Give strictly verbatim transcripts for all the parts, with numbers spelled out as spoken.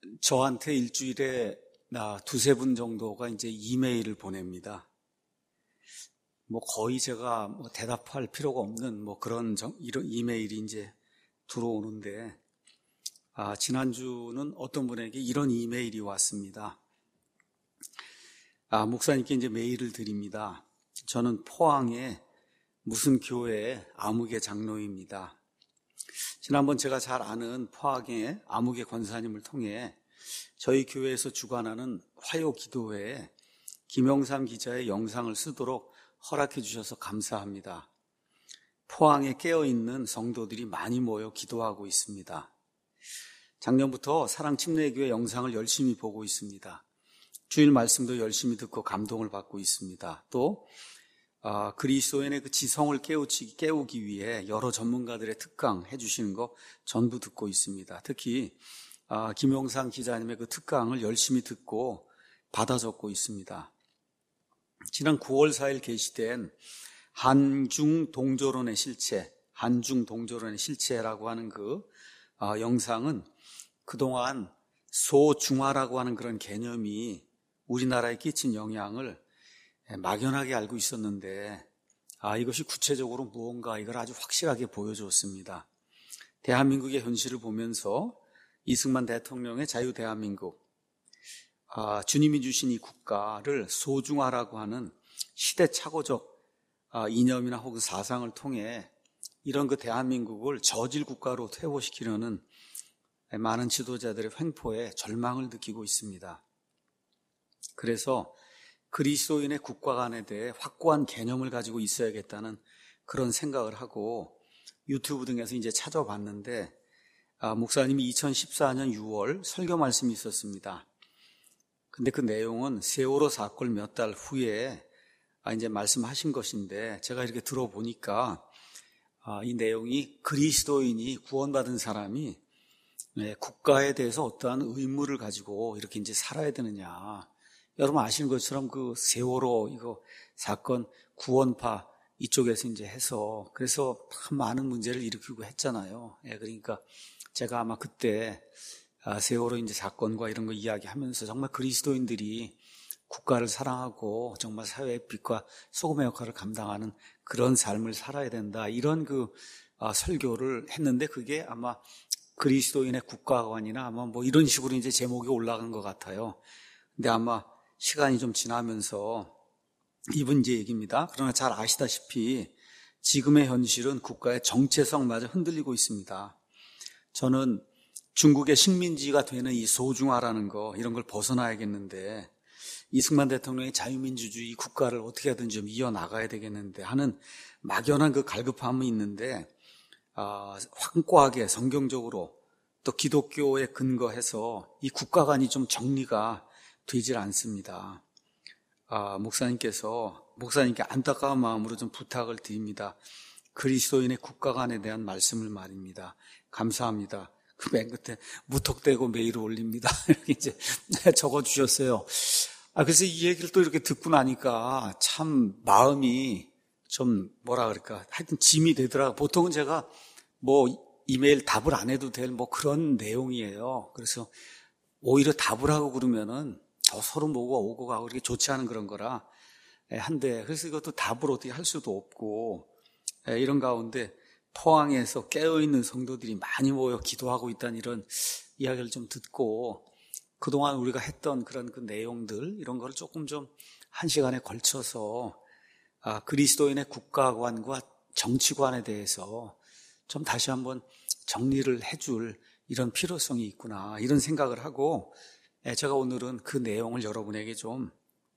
저한테 일주일에 나 두세 분 정도가 이제 이메일을 보냅니다. 뭐 거의 제가 뭐 대답할 필요가 없는 뭐 그런 정, 이런 이메일이 이제 들어오는데, 아, 지난주는 어떤 분에게 이런 이메일이 왔습니다. 아, 목사님께 이제 메일을 드립니다. 저는 포항의 무슨 교회의 아무개 장로입니다. 지난번 제가 잘 아는 포항의 아무개 권사님을 통해 저희 교회에서 주관하는 화요 기도회에 김영삼 기자의 영상을 쓰도록 허락해 주셔서 감사합니다. 포항에 깨어있는 성도들이 많이 모여 기도하고 있습니다. 작년부터 사랑침례교회 영상을 열심히 보고 있습니다. 주일 말씀도 열심히 듣고 감동을 받고 있습니다. 또 아, 그리스도인의 그 지성을 깨우치, 깨우기 위해 여러 전문가들의 특강 해주시는 거 전부 듣고 있습니다. 특히 아, 김용상 기자님의 그 특강을 열심히 듣고 받아 적고 있습니다. 지난 구월 사일 게시된 한중 동조론의 실체, 한중 동조론의 실체라고 하는 그 아, 영상은 그동안 소중화라고 하는 그런 개념이 우리나라에 끼친 영향을 막연하게 알고 있었는데, 아, 이것이 구체적으로 무언가 이걸 아주 확실하게 보여줬습니다. 대한민국의 현실을 보면서 이승만 대통령의 자유대한민국, 아, 주님이 주신 이 국가를 소중화라고 하는 시대착오적 아, 이념이나 혹은 사상을 통해 이런 그 대한민국을 저질 국가로 퇴보시키려는 많은 지도자들의 횡포에 절망을 느끼고 있습니다. 그래서 그리스도인의 국가관에 대해 확고한 개념을 가지고 있어야겠다는 그런 생각을 하고 유튜브 등에서 이제 찾아봤는데, 아, 목사님이 이천십사년 유월 설교 말씀이 있었습니다. 근데 그 내용은 세월호 사건 몇 달 후에 아, 이제 말씀하신 것인데, 제가 이렇게 들어보니까 아, 이 내용이 그리스도인이 구원받은 사람이 네, 국가에 대해서 어떠한 의무를 가지고 이렇게 이제 살아야 되느냐. 여러분 아시는 것처럼 그 세월호 이거 사건 구원파 이쪽에서 이제 해서 그래서 참 많은 문제를 일으키고 했잖아요. 예, 그러니까 제가 아마 그때 아, 세월호 이제 사건과 이런 거 이야기하면서 정말 그리스도인들이 국가를 사랑하고 정말 사회의 빛과 소금의 역할을 감당하는 그런 삶을 살아야 된다. 이런 그 아, 설교를 했는데 그게 아마 그리스도인의 국가관이나 아마 뭐 이런 식으로 이제 제목이 올라간 것 같아요. 근데 아마 시간이 좀 지나면서 이분 이제 얘기입니다. 그러나 잘 아시다시피 지금의 현실은 국가의 정체성마저 흔들리고 있습니다. 저는 중국의 식민지가 되는 이 소중화라는 거 이런 걸 벗어나야겠는데 이승만 대통령의 자유민주주의 국가를 어떻게 하든지 좀 이어나가야 되겠는데 하는 막연한 그 갈급함이 있는데 아, 확고하게 성경적으로 또 기독교에 근거해서 이 국가관이 좀 정리가 되질 않습니다. 아, 목사님께서 목사님께 안타까운 마음으로 좀 부탁을 드립니다. 그리스도인의 국가관에 대한 말씀을 말입니다. 감사합니다. 그 맨 끝에 무턱대고 메일을 올립니다. 이렇게 이제 적어주셨어요. 아, 그래서 이 얘기를 또 이렇게 듣고 나니까 참 마음이 좀 뭐라 그럴까 하여튼 짐이 되더라고요. 보통은 제가 뭐 이메일 답을 안 해도 될 뭐 그런 내용이에요. 그래서 오히려 답을 하고 그러면은 더 서로 뭐가 오고 가고 이렇게 좋지 않은 그런 거라 한데, 그래서 이것도 답을 어떻게 할 수도 없고 이런 가운데 포항에서 깨어있는 성도들이 많이 모여 기도하고 있다는 이런 이야기를 좀 듣고 그동안 우리가 했던 그런 그 내용들 이런 걸 조금 좀 한 시간에 걸쳐서 아, 그리스도인의 국가관과 정치관에 대해서 좀 다시 한번 정리를 해줄 이런 필요성이 있구나 이런 생각을 하고 제가 오늘은 그 내용을 여러분에게 좀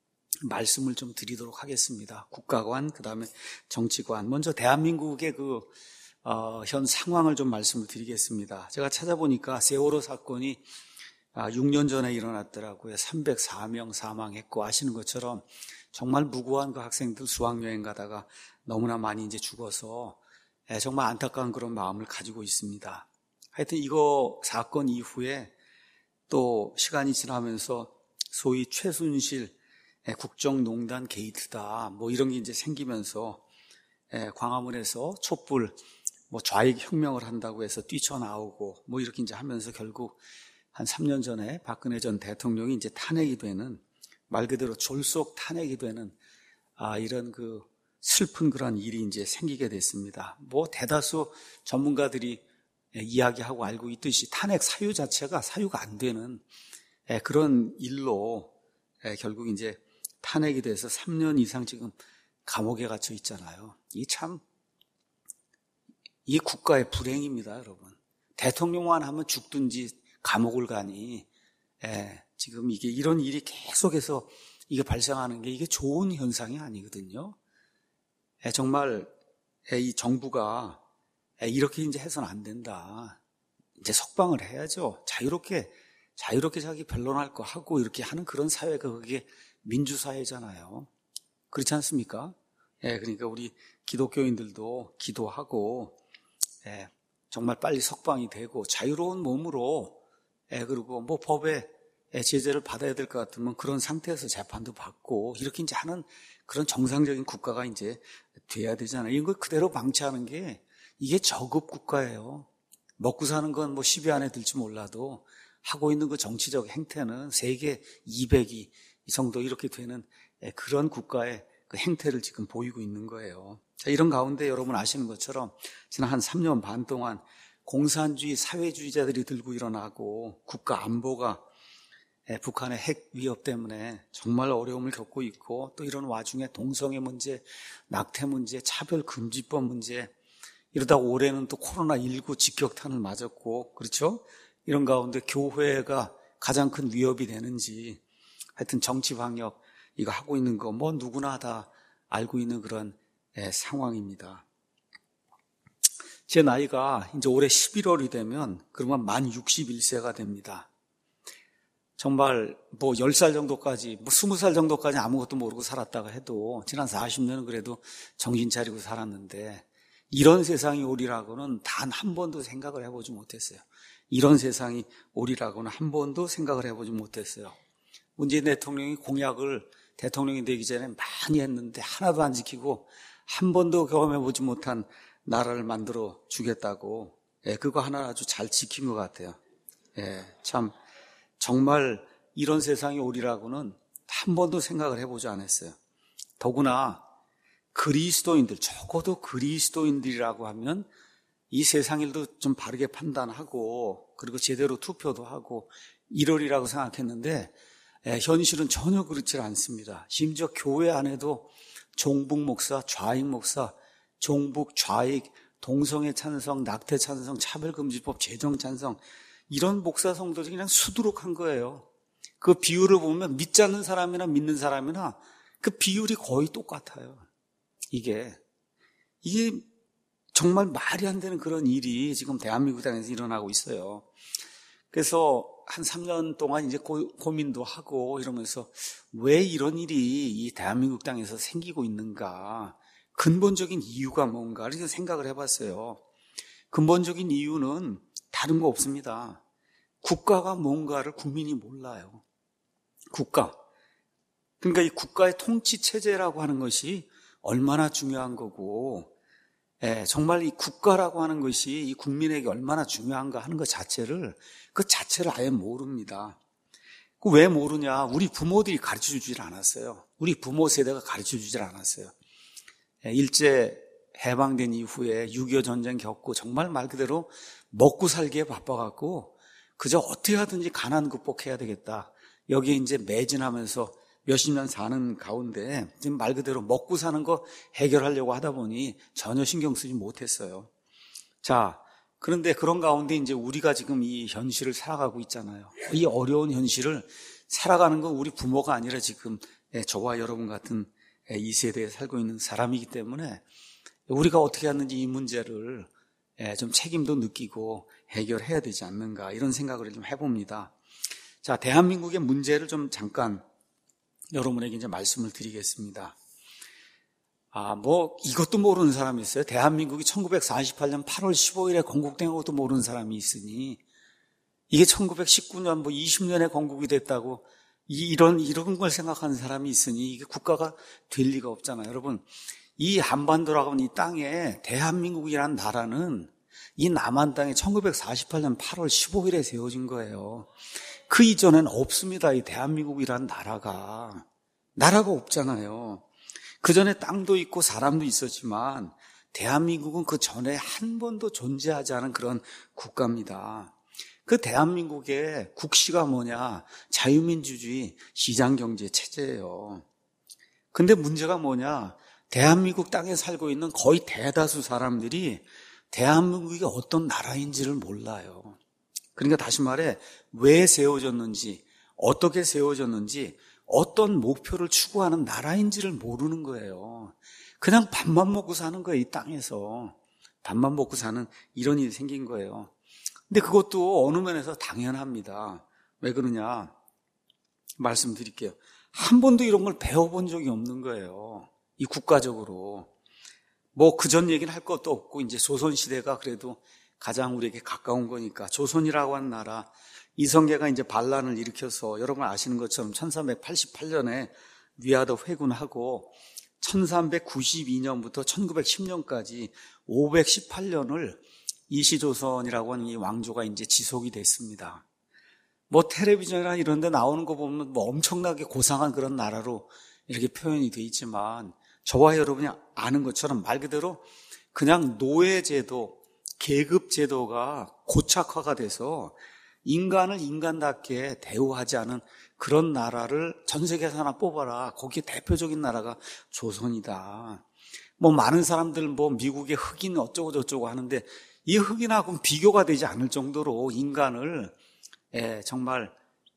말씀을 좀 드리도록 하겠습니다. 국가관, 그 다음에 정치관. 먼저 대한민국의 그 어, 현 상황을 좀 말씀을 드리겠습니다. 제가 찾아보니까 세월호 사건이 아, 육 년 전에 일어났더라고요. 삼백사 명 사망했고 아시는 것처럼 정말 무고한 그 학생들 수학여행 가다가 너무나 많이 이제 죽어서 정말 안타까운 그런 마음을 가지고 있습니다. 하여튼 이거 사건 이후에 또 시간이 지나면서 소위 최순실 국정농단 게이트다 뭐 이런 게 이제 생기면서 광화문에서 촛불 뭐 좌익 혁명을 한다고 해서 뛰쳐나오고 뭐 이렇게 이제 하면서 결국 한 삼 년 전에 박근혜 전 대통령이 이제 탄핵이 되는, 말 그대로 졸속 탄핵이 되는, 아, 이런 그 슬픈 그런 일이 이제 생기게 됐습니다. 뭐 대다수 전문가들이 이야기하고 알고 있듯이 탄핵 사유 자체가 사유가 안 되는 그런 일로 결국 이제 탄핵이 돼서 삼 년 이상 지금 감옥에 갇혀 있잖아요. 이 참, 이 국가의 불행입니다, 여러분. 대통령만 하면 죽든지 감옥을 가니, 예, 지금 이게 이런 일이 계속해서 이게 발생하는 게 이게 좋은 현상이 아니거든요. 예, 정말 예, 이 정부가 예, 이렇게 이제 해서는 안 된다. 이제 석방을 해야죠. 자유롭게 자유롭게 자기 변론할 거 하고 이렇게 하는 그런 사회가 그게 민주사회잖아요. 그렇지 않습니까? 예, 그러니까 우리 기독교인들도 기도하고 예, 정말 빨리 석방이 되고 자유로운 몸으로 예, 그리고 뭐 법에 제재를 받아야 될 것 같으면 그런 상태에서 재판도 받고 이렇게 이제 하는 그런 정상적인 국가가 이제 돼야 되잖아요. 이런 걸 그대로 방치하는 게 이게 저급 국가예요. 먹고 사는 건 뭐 십 위 안에 들지 몰라도 하고 있는 그 정치적 행태는 세계 이백 위 이 정도 이렇게 되는 그런 국가의 그 행태를 지금 보이고 있는 거예요. 자, 이런 가운데 여러분 아시는 것처럼 지난 한 삼 년 반 동안 공산주의 사회주의자들이 들고 일어나고 국가 안보가 북한의 핵 위협 때문에 정말 어려움을 겪고 있고 또 이런 와중에 동성애 문제, 낙태 문제, 차별금지법 문제 이러다 올해는 또 코로나십구 직격탄을 맞았고 그렇죠? 이런 가운데 교회가 가장 큰 위협이 되는지 하여튼 정치 방역 이거 하고 있는 거 뭐 누구나 다 알고 있는 그런 예, 상황입니다. 제 나이가 이제 올해 십일월이 되면 그러면 만 육십일 세가 됩니다. 정말 뭐 열 살 정도까지 뭐 스무 살 정도까지 아무것도 모르고 살았다가 해도 지난 사십 년은 그래도 정신 차리고 살았는데 이런 세상이 오리라고는 단 한 번도 생각을 해보지 못했어요. 이런 세상이 오리라고는 한 번도 생각을 해보지 못했어요. 문재인 대통령이 공약을 대통령이 되기 전에 많이 했는데 하나도 안 지키고 한 번도 경험해보지 못한 나라를 만들어 주겠다고 예, 그거 하나 아주 잘 지킨 것 같아요. 예, 참 정말 이런 세상이 오리라고는 한 번도 생각을 해보지 않았어요. 더구나 그리스도인들, 적어도 그리스도인들이라고 하면 이 세상 일도 좀 바르게 판단하고 그리고 제대로 투표도 하고 이러리라고 생각했는데 예, 현실은 전혀 그렇지 않습니다. 심지어 교회 안에도 종북 목사, 좌익 목사, 종북, 좌익, 동성애 찬성, 낙태 찬성, 차별금지법 제정 찬성 이런 목사 성도들이 그냥 수두룩한 거예요. 그 비율을 보면 믿지 않는 사람이나 믿는 사람이나 그 비율이 거의 똑같아요. 이게 이게 정말 말이 안 되는 그런 일이 지금 대한민국 땅에서 일어나고 있어요. 그래서 한 삼 년 동안 이제 고, 고민도 하고 이러면서 왜 이런 일이 이 대한민국 땅에서 생기고 있는가? 근본적인 이유가 뭔가 이렇게 생각을 해봤어요. 근본적인 이유는 다른 거 없습니다. 국가가 뭔가를 국민이 몰라요. 국가. 그러니까 이 국가의 통치 체제라고 하는 것이 얼마나 중요한 거고 예, 정말 이 국가라고 하는 것이 이 국민에게 얼마나 중요한가 하는 것 자체를 그 자체를 아예 모릅니다. 왜 모르냐? 우리 부모들이 가르쳐주질 않았어요. 우리 부모 세대가 가르쳐주질 않았어요. 예, 일제 해방된 이후에 육이오 전쟁 겪고 정말 말 그대로 먹고 살기에 바빠갖고 그저 어떻게 하든지 가난 극복해야 되겠다. 여기에 이제 매진하면서 몇십 년 사는 가운데 지금 말 그대로 먹고 사는 거 해결하려고 하다 보니 전혀 신경 쓰지 못했어요. 자, 그런데 그런 가운데 이제 우리가 지금 이 현실을 살아가고 있잖아요. 이 어려운 현실을 살아가는 건 우리 부모가 아니라 지금 저와 여러분 같은 이 세대에 살고 있는 사람이기 때문에 우리가 어떻게 하는지 이 문제를 좀 책임도 느끼고 해결해야 되지 않는가 이런 생각을 좀 해봅니다. 자, 대한민국의 문제를 좀 잠깐 여러분에게 이제 말씀을 드리겠습니다. 아, 뭐, 이것도 모르는 사람이 있어요. 대한민국이 천구백사십팔 년 팔월 십오일에 건국된 것도 모르는 사람이 있으니, 이게 천구백십구 년, 뭐 이십 년에 건국이 됐다고, 이런, 이런 걸 생각하는 사람이 있으니, 이게 국가가 될 리가 없잖아요. 여러분, 이 한반도라고 하는 이 땅에 대한민국이라는 나라는 이 남한 땅이 천구백사십팔 년 팔월 십오일에 세워진 거예요. 그 이전에는 없습니다. 이 대한민국이라는 나라가. 나라가 없잖아요. 그 전에 땅도 있고 사람도 있었지만 대한민국은 그 전에 한 번도 존재하지 않은 그런 국가입니다. 그 대한민국의 국시가 뭐냐? 자유민주주의 시장경제 체제예요. 근데 문제가 뭐냐? 대한민국 땅에 살고 있는 거의 대다수 사람들이 대한민국이 어떤 나라인지를 몰라요. 그러니까 다시 말해 왜 세워졌는지, 어떻게 세워졌는지, 어떤 목표를 추구하는 나라인지를 모르는 거예요. 그냥 밥만 먹고 사는 거예요. 이 땅에서 밥만 먹고 사는 이런 일이 생긴 거예요. 근데 그것도 어느 면에서 당연합니다. 왜 그러냐 말씀드릴게요. 한 번도 이런 걸 배워본 적이 없는 거예요. 이 국가적으로. 뭐 그전 얘기는 할 것도 없고 이제 조선시대가 그래도 가장 우리에게 가까운 거니까 조선이라고 하는 나라, 이성계가 이제 반란을 일으켜서 여러분 아시는 것처럼 천삼백팔십팔 년에 위화도 회군하고 천삼백구십이 년부터 천구백십 년까지 오백십팔 년을 이시조선이라고 하는 이 왕조가 이제 지속이 됐습니다. 뭐 텔레비전이나 이런 데 나오는 거 보면 뭐 엄청나게 고상한 그런 나라로 이렇게 표현이 돼 있지만 저와 여러분이 아는 것처럼 말 그대로 그냥 노예제도, 계급제도가 고착화가 돼서 인간을 인간답게 대우하지 않은 그런 나라를 전 세계에서 하나 뽑아라. 거기에 대표적인 나라가 조선이다. 뭐 많은 사람들 뭐 미국의 흑인 어쩌고 저쩌고 하는데 이 흑인하고는 비교가 되지 않을 정도로 인간을 예, 정말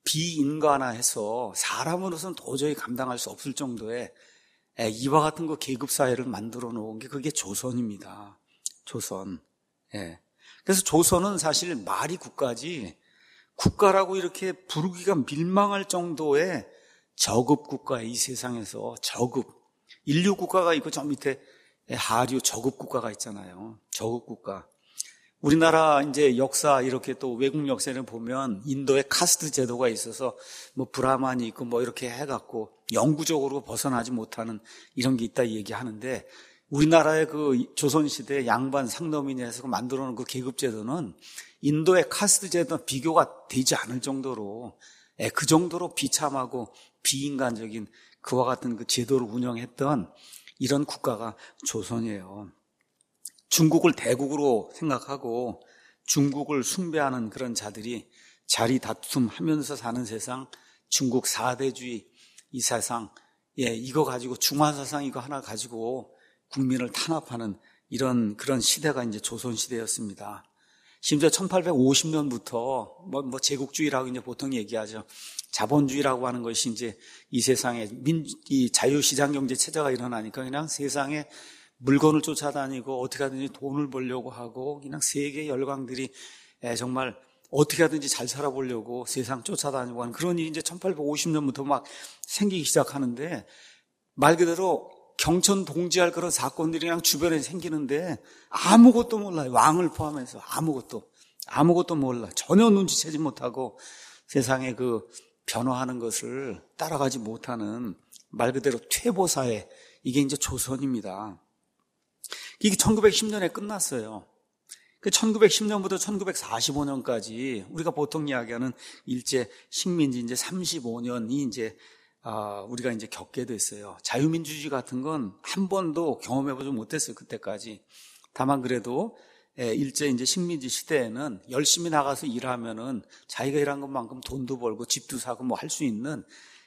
비인간화해서 사람으로서는 도저히 감당할 수 없을 정도의 예, 이와 같은 거 계급 사회를 만들어 놓은 게 그게 조선입니다. 조선. 예. 그래서 조선은 사실 말이 국가지 국가라고 이렇게 부르기가 민망할 정도의 저급 국가에 이 세상에서 저급 인류 국가가 있고 저 밑에 하류 저급 국가가 있잖아요. 저급 국가. 우리나라 이제 역사 이렇게 또 외국 역사를 보면 인도에 카스트 제도가 있어서 뭐 브라만이 있고 뭐 이렇게 해갖고 영구적으로 벗어나지 못하는 이런 게 있다 얘기하는데 우리나라의 그 조선시대 양반 상노민이 해서 만들어 놓은 그 계급 제도는 인도의 카스트 제도와 비교가 되지 않을 정도로 그 정도로 비참하고 비인간적인 그와 같은 그 제도를 운영했던 이런 국가가 조선이에요. 중국을 대국으로 생각하고 중국을 숭배하는 그런 자들이 자리 다툼하면서 사는 세상, 중국 사대주의 이 세상, 예, 이거 가지고 중화사상 이거 하나 가지고 국민을 탄압하는 이런 그런 시대가 이제 조선시대였습니다. 심지어 천팔백오십 년부터 뭐, 뭐 제국주의라고 이제 보통 얘기하죠. 자본주의라고 하는 것이 이제 이 세상에 민, 이 자유시장 경제 체제가 일어나니까 그냥 세상에 물건을 쫓아다니고 어떻게 하든지 돈을 벌려고 하고 그냥 세계 열강들이 정말 어떻게 하든지 잘 살아보려고 세상 쫓아다니고 하는 그런 일이 이제 천팔백오십 년부터 막 생기기 시작하는데 말 그대로 경천 동지할 그런 사건들이 그냥 주변에 생기는데 아무것도 몰라요. 왕을 포함해서 아무것도 아무것도 몰라. 전혀 눈치채지 못하고 세상에 그 변화하는 것을 따라가지 못하는 말 그대로 퇴보사회, 이게 이제 조선입니다. 이게 천구백십 년에 끝났어요. 그 천구백십 년부터 천구백사십오 년까지 우리가 보통 이야기하는 일제 식민지 이제 삼십오 년이 이제 아, 우리가 이제 겪게 됐어요. 자유민주주의 같은 건 한 번도 경험해보지 못했어요. 그때까지. 다만 그래도 일제 이제 식민지 시대에는 열심히 나가서 일하면은 자기가 일한 것만큼 돈도 벌고 집도 사고 뭐 할 수 있는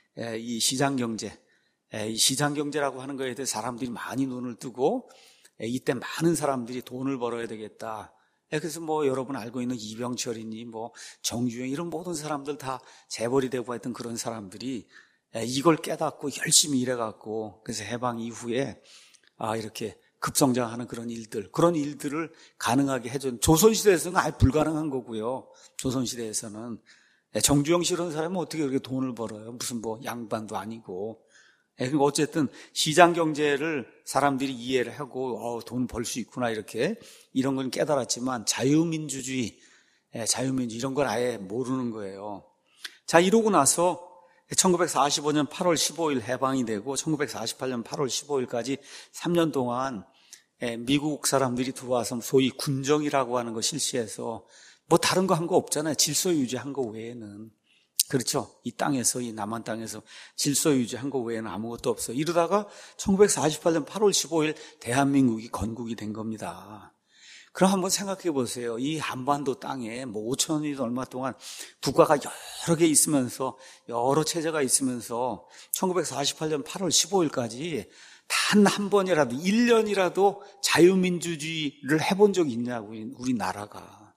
이 시장 경제, 이 시장 경제라고 하는 거에 대해 사람들이 많이 눈을 뜨고 이때 많은 사람들이 돈을 벌어야 되겠다. 그래서 뭐 여러분 알고 있는 이병철이니 뭐 정주영 이런 모든 사람들 다 재벌이 되고 했던 그런 사람들이 이걸 깨닫고 열심히 일해갖고 그래서 해방 이후에 아 이렇게 급성장하는 그런 일들, 그런 일들을 가능하게 해준 조선시대에서는 아예 불가능한 거고요. 조선시대에서는 정주영 씨 이런 사람은 어떻게 그렇게 돈을 벌어요? 무슨 뭐 양반도 아니고. 그러니까 어쨌든 시장 경제를 사람들이 이해를 하고 어, 돈 벌 수 있구나 이렇게 이런 건 깨달았지만 자유민주주의, 자유민주 이런 걸 아예 모르는 거예요. 자 이러고 나서 천구백사십오 년 팔월 십오일 해방이 되고 천구백사십팔 년 팔월 십오일까지 삼 년 동안 미국 사람들이 들어와서 소위 군정이라고 하는 거 실시해서 뭐 다른 거 한 거 없잖아요. 질서 유지한 거 외에는. 그렇죠. 이 땅에서, 이 남한 땅에서 질서 유지한 거 외에는 아무것도 없어요. 이러다가 천구백사십팔 년 팔월 십오일 대한민국이 건국이 된 겁니다. 그럼 한번 생각해 보세요. 이 한반도 땅에 뭐 오천년이 얼마 동안 국가가 여러 개 있으면서 여러 체제가 있으면서 천구백사십팔 년 팔월 십오일까지 단 한 번이라도 일 년이라도 자유민주주의를 해본 적이 있냐고 우리나라가.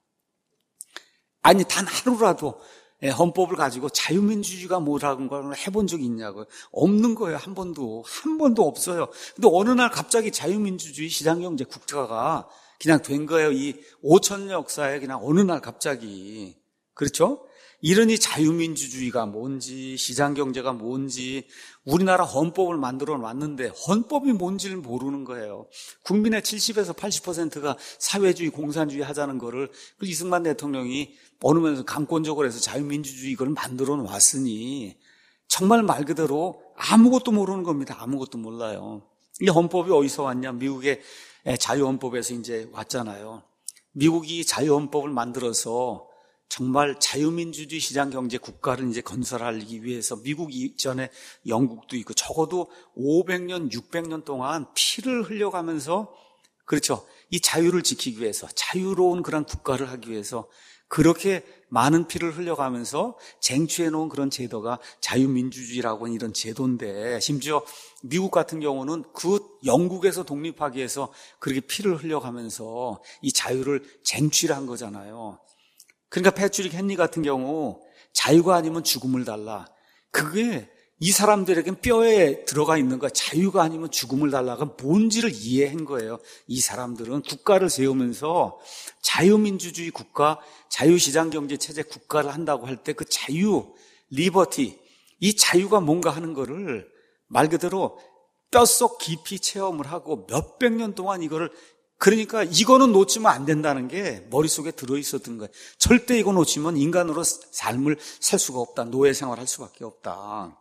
아니 단 하루라도 헌법을 가지고 자유민주주의가 뭐라는 걸 해본 적이 있냐고요. 없는 거예요. 한 번도. 한 번도 없어요. 근데 어느 날 갑자기 자유민주주의 시장경제 국가가 그냥 된 거예요. 이 오천 년 역사에 그냥 어느 날 갑자기. 그렇죠? 이러니 자유민주주의가 뭔지 시장경제가 뭔지 우리나라 헌법을 만들어 놨는데 헌법이 뭔지를 모르는 거예요. 국민의 칠십에서 팔십 퍼센트가 사회주의 공산주의 하자는 거를 그 이승만 대통령이 어느 면에서 강권적으로 해서 자유민주주의 이걸 만들어 놨으니 정말 말 그대로 아무것도 모르는 겁니다. 아무것도 몰라요. 이 헌법이 어디서 왔냐? 미국의 자유헌법에서 이제 왔잖아요. 미국이 자유헌법을 만들어서 정말 자유민주주의 시장경제 국가를 이제 건설하기 위해서 미국 이전에 영국도 있고 적어도 오백 년, 육백 년 동안 피를 흘려가면서 그렇죠. 이 자유를 지키기 위해서 자유로운 그런 국가를 하기 위해서 그렇게 많은 피를 흘려가면서 쟁취해 놓은 그런 제도가 자유민주주의라고 하는 이런 제도인데 심지어 미국 같은 경우는 그 영국에서 독립하기 위해서 그렇게 피를 흘려가면서 이 자유를 쟁취를 한 거잖아요. 그러니까 패트릭 헨리 같은 경우 자유가 아니면 죽음을 달라. 그게 이 사람들에겐 뼈에 들어가 있는 거야. 자유가 아니면 죽음을 달라가 뭔지를 이해한 거예요. 이 사람들은 국가를 세우면서 자유민주주의 국가, 자유시장경제 체제 국가를 한다고 할 때 그 자유, 리버티, 이 자유가 뭔가 하는 거를 말 그대로 뼛속 깊이 체험을 하고 몇백 년 동안 이거를 그러니까 이거는 놓치면 안 된다는 게 머릿속에 들어있었던 거예요. 절대 이거 놓치면 인간으로 삶을 살 수가 없다. 노예생활 할 수밖에 없다.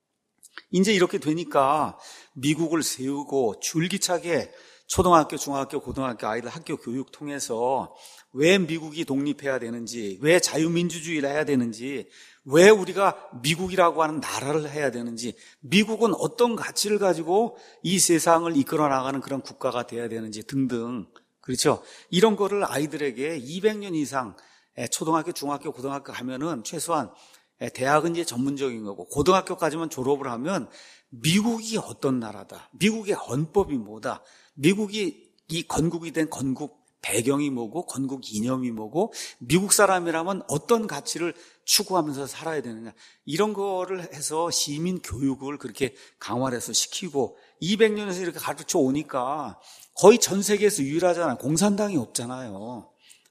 이제 이렇게 되니까 미국을 세우고 줄기차게 초등학교, 중학교, 고등학교 아이들 학교 교육 통해서 왜 미국이 독립해야 되는지, 왜 자유민주주의를 해야 되는지, 왜 우리가 미국이라고 하는 나라를 해야 되는지, 미국은 어떤 가치를 가지고 이 세상을 이끌어 나가는 그런 국가가 돼야 되는지 등등. 그렇죠? 이런 거를 아이들에게 이백 년 이상 초등학교, 중학교, 고등학교 가면은 최소한 대학은 이제 전문적인 거고 고등학교까지만 졸업을 하면 미국이 어떤 나라다, 미국의 헌법이 뭐다, 미국이 이 건국이 된 건국 배경이 뭐고 건국 이념이 뭐고 미국 사람이라면 어떤 가치를 추구하면서 살아야 되느냐 이런 거를 해서 시민 교육을 그렇게 강화를 해서 시키고 이백 년에서 이렇게 가르쳐 오니까 거의 전 세계에서 유일하잖아요. 공산당이 없잖아요.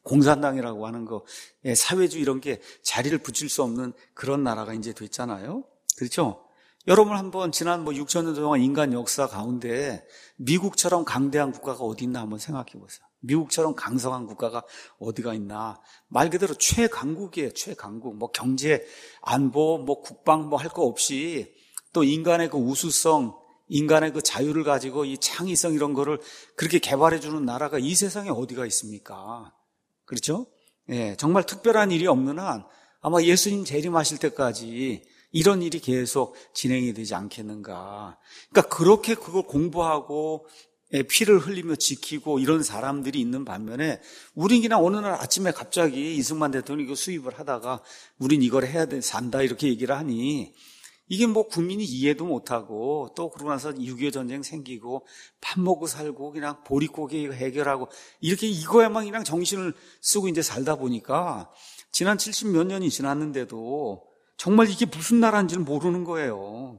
공산당이라고 하는 거, 사회주의 이런 게 자리를 붙일 수 없는 그런 나라가 이제 됐잖아요. 그렇죠? 여러분 한번 지난 뭐 육천 년 동안 인간 역사 가운데 미국처럼 강대한 국가가 어디 있나 한번 생각해 보세요. 미국처럼 강성한 국가가 어디가 있나. 말 그대로 최강국이에요. 최강국. 뭐 경제, 안보, 뭐 국방 뭐 할 거 없이 또 인간의 그 우수성, 인간의 그 자유를 가지고 이 창의성 이런 거를 그렇게 개발해 주는 나라가 이 세상에 어디가 있습니까? 그렇죠? 예, 정말 특별한 일이 없는 한 아마 예수님 재림하실 때까지 이런 일이 계속 진행이 되지 않겠는가. 그러니까 그렇게 그걸 공부하고 피를 흘리며 지키고 이런 사람들이 있는 반면에 우린 그냥 어느 날 아침에 갑자기 이승만 대통령이 이거 수입을 하다가 우린 이걸 해야 돼, 산다 이렇게 얘기를 하니 이게 뭐 국민이 이해도 못하고 또 그러고 나서 육이오 전쟁 생기고 밥 먹고 살고 그냥 보릿고개 해결하고 이렇게 이거에만 그냥 정신을 쓰고 이제 살다 보니까 지난 칠십 몇 년이 지났는데도 정말 이게 무슨 나라인지는 모르는 거예요.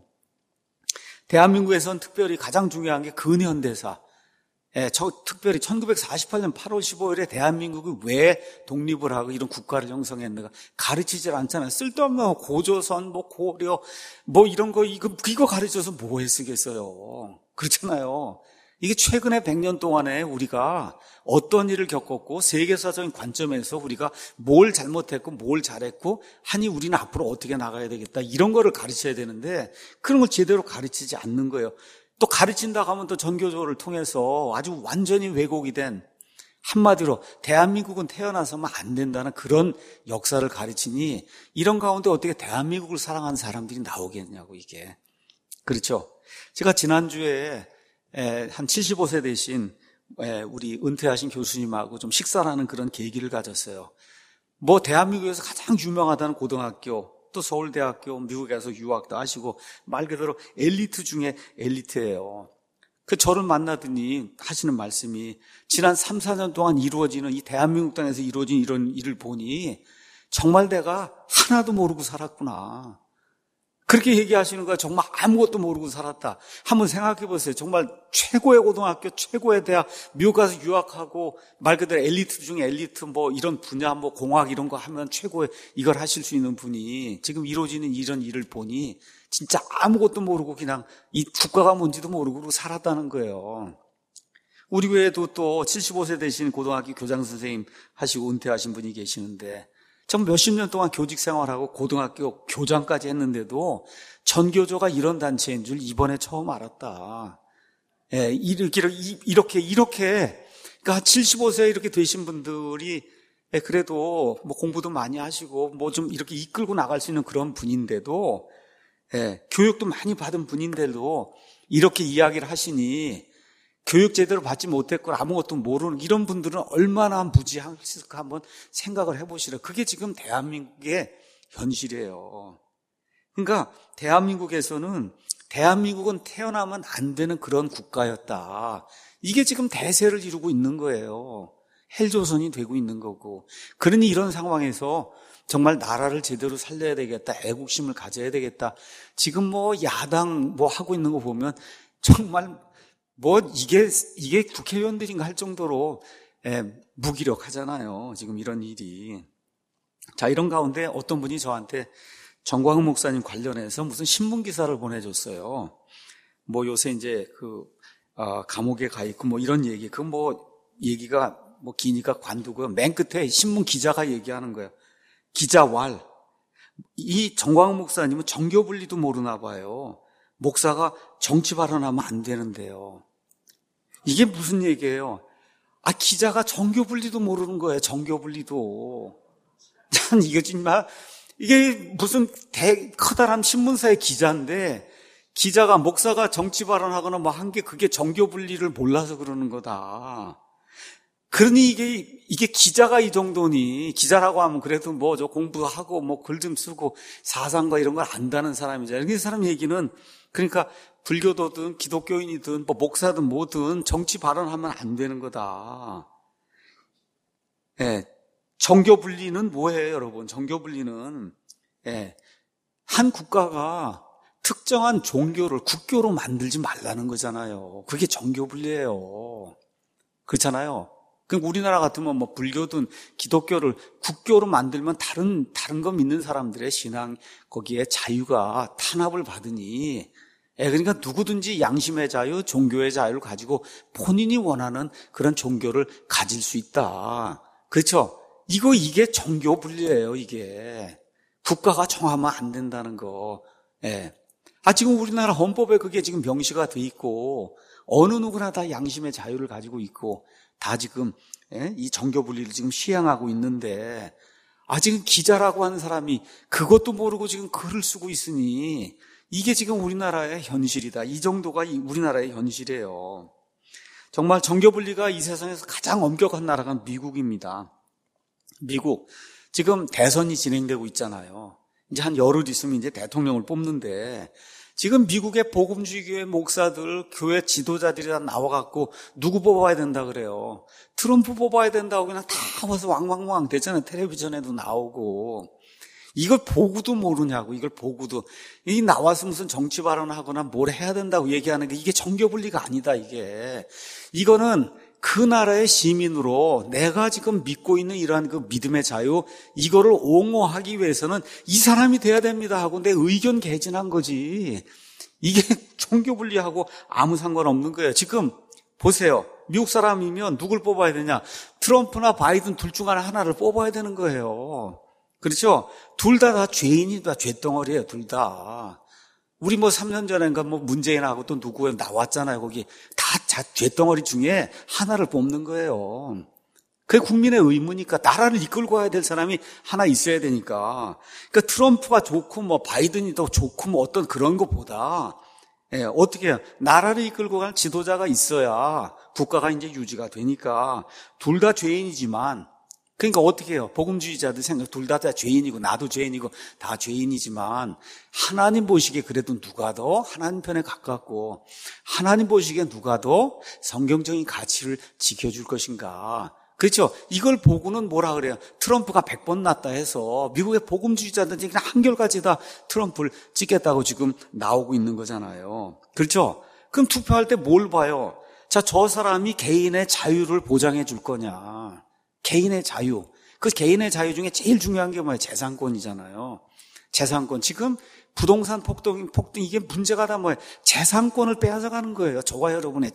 대한민국에선 특별히 가장 중요한 게 근현대사. 예, 저 특별히 천구백사십팔 년 팔월 십오일에 대한민국이 왜 독립을 하고 이런 국가를 형성했는가 가르치질 않잖아요. 쓸데없는 고조선, 뭐 고려, 뭐 이런 거 이거 이거 가르쳐서 뭐에 쓰겠어요. 그렇잖아요. 이게 최근에 백 년 동안에 우리가 어떤 일을 겪었고 세계사적인 관점에서 우리가 뭘 잘못했고 뭘 잘했고 하니 우리는 앞으로 어떻게 나가야 되겠다 이런 거를 가르쳐야 되는데 그런 걸 제대로 가르치지 않는 거예요. 또 가르친다고 하면 또 전교조를 통해서 아주 완전히 왜곡이 된, 한마디로 대한민국은 태어나서만 안 된다는 그런 역사를 가르치니 이런 가운데 어떻게 대한민국을 사랑하는 사람들이 나오겠냐고 이게. 그렇죠. 제가 지난주에 한 칠십오 세 되신 우리 은퇴하신 교수님하고 좀 식사를 하는 그런 계기를 가졌어요. 뭐 대한민국에서 가장 유명하다는 고등학교, 또 서울대학교, 미국에서 유학도 하시고 말 그대로 엘리트 중에 엘리트예요. 그 저를 만나더니 하시는 말씀이 지난 삼, 사 년 동안 이루어지는 이 대한민국 땅에서 이루어진 이런 일을 보니 정말 내가 하나도 모르고 살았구나. 그렇게 얘기하시는 거야. 정말 아무것도 모르고 살았다. 한번 생각해 보세요. 정말 최고의 고등학교, 최고의 대학, 미국 가서 유학하고 말 그대로 엘리트 중에 엘리트 뭐 이런 분야, 뭐 공학 이런 거 하면 최고의 이걸 하실 수 있는 분이 지금 이루어지는 이런 일을 보니 진짜 아무것도 모르고 그냥 이 국가가 뭔지도 모르고 살았다는 거예요. 우리 외에도 또 칠십오 세 되신 고등학교 교장 선생님 하시고 은퇴하신 분이 계시는데 전 몇십 년 동안 교직 생활하고 고등학교 교장까지 했는데도 전교조가 이런 단체인 줄 이번에 처음 알았다. 예, 이렇게, 이렇게, 이렇게, 그러니까 칠십오 세 이렇게 되신 분들이 예, 그래도 뭐 공부도 많이 하시고 뭐 좀 이렇게 이끌고 나갈 수 있는 그런 분인데도 예, 교육도 많이 받은 분인데도 이렇게 이야기를 하시니 교육 제대로 받지 못했고 아무것도 모르는 이런 분들은 얼마나 무지했을까 한번 생각을 해보시라. 그게 지금 대한민국의 현실이에요. 그러니까 대한민국에서는 대한민국은 태어나면 안 되는 그런 국가였다. 이게 지금 대세를 이루고 있는 거예요. 헬조선이 되고 있는 거고. 그러니 이런 상황에서 정말 나라를 제대로 살려야 되겠다. 애국심을 가져야 되겠다. 지금 뭐 야당 뭐 하고 있는 거 보면 정말 뭐 이게 이게 국회의원들인가 할 정도로 예, 무기력하잖아요. 지금 이런 일이. 자, 이런 가운데 어떤 분이 저한테 정광훈 목사님 관련해서 무슨 신문 기사를 보내줬어요. 뭐 요새 이제 그 어, 감옥에 가 있고 뭐 이런 얘기. 그 뭐 얘기가 뭐 기니까 관두고요. 맨 끝에 신문 기자가 얘기하는 거예요. 기자왈. 이 정광훈 목사님은 정교 분리도 모르나 봐요. 목사가 정치 발언하면 안 되는데요. 이게 무슨 얘기예요? 아, 기자가 정교 분리도 모르는 거예요. 정교 분리도. 참, 이거 정말, 이게 무슨 대, 커다란 신문사의 기자인데, 기자가, 목사가 정치 발언하거나 뭐 한 게 그게 정교 분리를 몰라서 그러는 거다. 그러니 이게, 이게 기자가 이 정도니, 기자라고 하면 그래도 뭐 저 공부하고 뭐 글 좀 쓰고 사상과 이런 걸 안다는 사람이잖아요. 이 사람 얘기는 그러니까 불교도든 기독교인이든 뭐 목사든 뭐든 정치 발언하면 안 되는 거다. 예. 정교 분리는 뭐예요, 여러분? 정교 분리는 예. 한 국가가 특정한 종교를 국교로 만들지 말라는 거잖아요. 그게 정교 분리예요. 그렇잖아요. 그럼 우리나라 같으면 뭐 불교든 기독교를 국교로 만들면 다른 다른 거 믿는 사람들의 신앙 거기에 자유가 탄압을 받으니 예, 그러니까 누구든지 양심의 자유, 종교의 자유를 가지고 본인이 원하는 그런 종교를 가질 수 있다. 그렇죠? 이거 이게 정교 분리예요. 이게 국가가 정하면 안 된다는 거. 예. 아 지금 우리나라 헌법에 그게 지금 명시가 돼 있고 어느 누구나 다 양심의 자유를 가지고 있고 다 지금 예? 이 정교 분리를 지금 시행하고 있는데 아 지금 기자라고 하는 사람이 그것도 모르고 지금 글을 쓰고 있으니 이게 지금 우리나라의 현실이다. 이 정도가 우리나라의 현실이에요. 정말 정교 분리가 이 세상에서 가장 엄격한 나라가 미국입니다. 미국 지금 대선이 진행되고 있잖아요. 이제 한 열흘 있으면 이제 대통령을 뽑는데 지금 미국의 복음주의교회 목사들, 교회 지도자들이 다 나와갖고 누구 뽑아야 된다 그래요. 트럼프 뽑아야 된다고 그냥 다 와서 왕왕왕 되잖아요. 텔레비전에도 나오고. 이걸 보고도 모르냐고, 이걸 보고도. 이 나와서 무슨 정치 발언하거나 뭘 해야 된다고 얘기하는 게 이게 정교 분리가 아니다, 이게. 이거는 그 나라의 시민으로 내가 지금 믿고 있는 이러한 그 믿음의 자유, 이거를 옹호하기 위해서는 이 사람이 돼야 됩니다 하고 내 의견 개진한 거지. 이게 종교 분리하고 아무 상관없는 거예요. 지금 보세요. 미국 사람이면 누굴 뽑아야 되냐? 트럼프나 바이든 둘 중 하나를 뽑아야 되는 거예요. 그렇죠? 둘 다 다 죄인이다. 죄덩어리예요. 둘 다. 우리 뭐 삼 년 전인가 뭐 문재인하고 또 누구 나왔잖아요. 거기 다 쇳덩어리 중에 하나를 뽑는 거예요. 그게 국민의 의무니까, 나라를 이끌고 가야 될 사람이 하나 있어야 되니까. 그러니까 트럼프가 좋고 뭐 바이든이 더 좋고 뭐 어떤 그런 것보다, 예, 어떻게 해요? 나라를 이끌고 갈 지도자가 있어야 국가가 이제 유지가 되니까. 둘 다 죄인이지만, 그러니까 어떻게 해요? 복음주의자들 생각, 둘 다 다 죄인이고 나도 죄인이고 다 죄인이지만, 하나님 보시기에 그래도 누가 더 하나님 편에 가깝고, 하나님 보시기에 누가 더 성경적인 가치를 지켜줄 것인가. 그렇죠? 이걸 보고는 뭐라 그래요? 트럼프가 백 번 낫다 해서 미국의 복음주의자들이 그냥 한결같이 다 트럼프를 찍겠다고 지금 나오고 있는 거잖아요. 그렇죠? 그럼 투표할 때 뭘 봐요? 자, 저 사람이 개인의 자유를 보장해 줄 거냐. 개인의 자유. 그 개인의 자유 중에 제일 중요한 게 뭐예요? 재산권이잖아요. 재산권. 지금 부동산 폭등, 폭등 이게 문제가 다 뭐예요? 재산권을 빼앗아가는 거예요. 저와 여러분의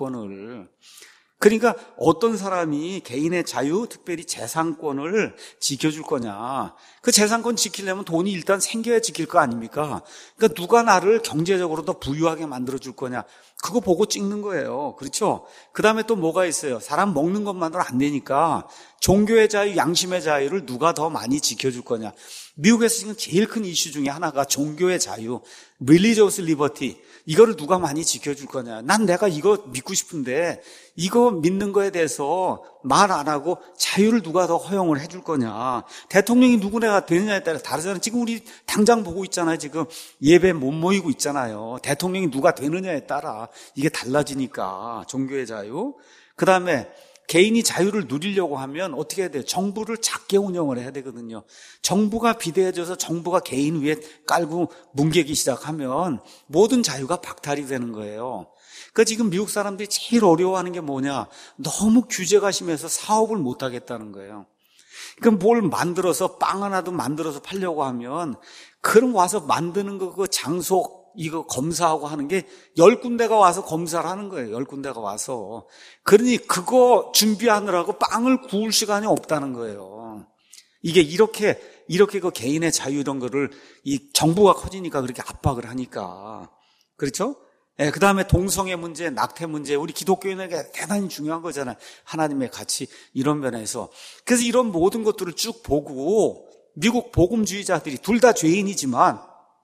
재산권을. 그러니까 어떤 사람이 개인의 자유, 특별히 재산권을 지켜줄 거냐. 그 재산권 지키려면 돈이 일단 생겨야 지킬 거 아닙니까? 그러니까 누가 나를 경제적으로 더 부유하게 만들어줄 거냐. 그거 보고 찍는 거예요. 그렇죠? 그 다음에 또 뭐가 있어요? 사람 먹는 것만으로 안 되니까 종교의 자유, 양심의 자유를 누가 더 많이 지켜줄 거냐. 미국에서 지금 제일 큰 이슈 중에 하나가 종교의 자유, religious liberty. 이거를 누가 많이 지켜줄 거냐. 난 내가 이거 믿고 싶은데 이거 믿는 거에 대해서 말 안 하고 자유를 누가 더 허용을 해줄 거냐. 대통령이 누구나 되느냐에 따라 다르잖아요. 지금 우리 당장 보고 있잖아요. 지금 예배 못 모이고 있잖아요. 대통령이 누가 되느냐에 따라 이게 달라지니까. 종교의 자유. 그 다음에 개인이 자유를 누리려고 하면 어떻게 해야 돼요? 정부를 작게 운영을 해야 되거든요. 정부가 비대해져서 정부가 개인 위에 깔고 뭉개기 시작하면 모든 자유가 박탈이 되는 거예요. 그러니까 지금 미국 사람들이 제일 어려워하는 게 뭐냐? 너무 규제가 심해서 사업을 못 하겠다는 거예요. 그러니까 뭘 만들어서 빵 하나도 만들어서 팔려고 하면 그럼 와서 만드는 거 그 장소 이거 검사하고 하는 게 열 군데가 와서 검사를 하는 거예요. 열 군데가 와서. 그러니 그거 준비하느라고 빵을 구울 시간이 없다는 거예요. 이게 이렇게, 이렇게 그 개인의 자유 이런 거를 이 정부가 커지니까 그렇게 압박을 하니까. 그렇죠? 예, 그 다음에 동성애 문제, 낙태 문제, 우리 기독교인에게 대단히 중요한 거잖아요. 하나님의 가치, 이런 면에서. 그래서 이런 모든 것들을 쭉 보고 미국 복음주의자들이 둘 다 죄인이지만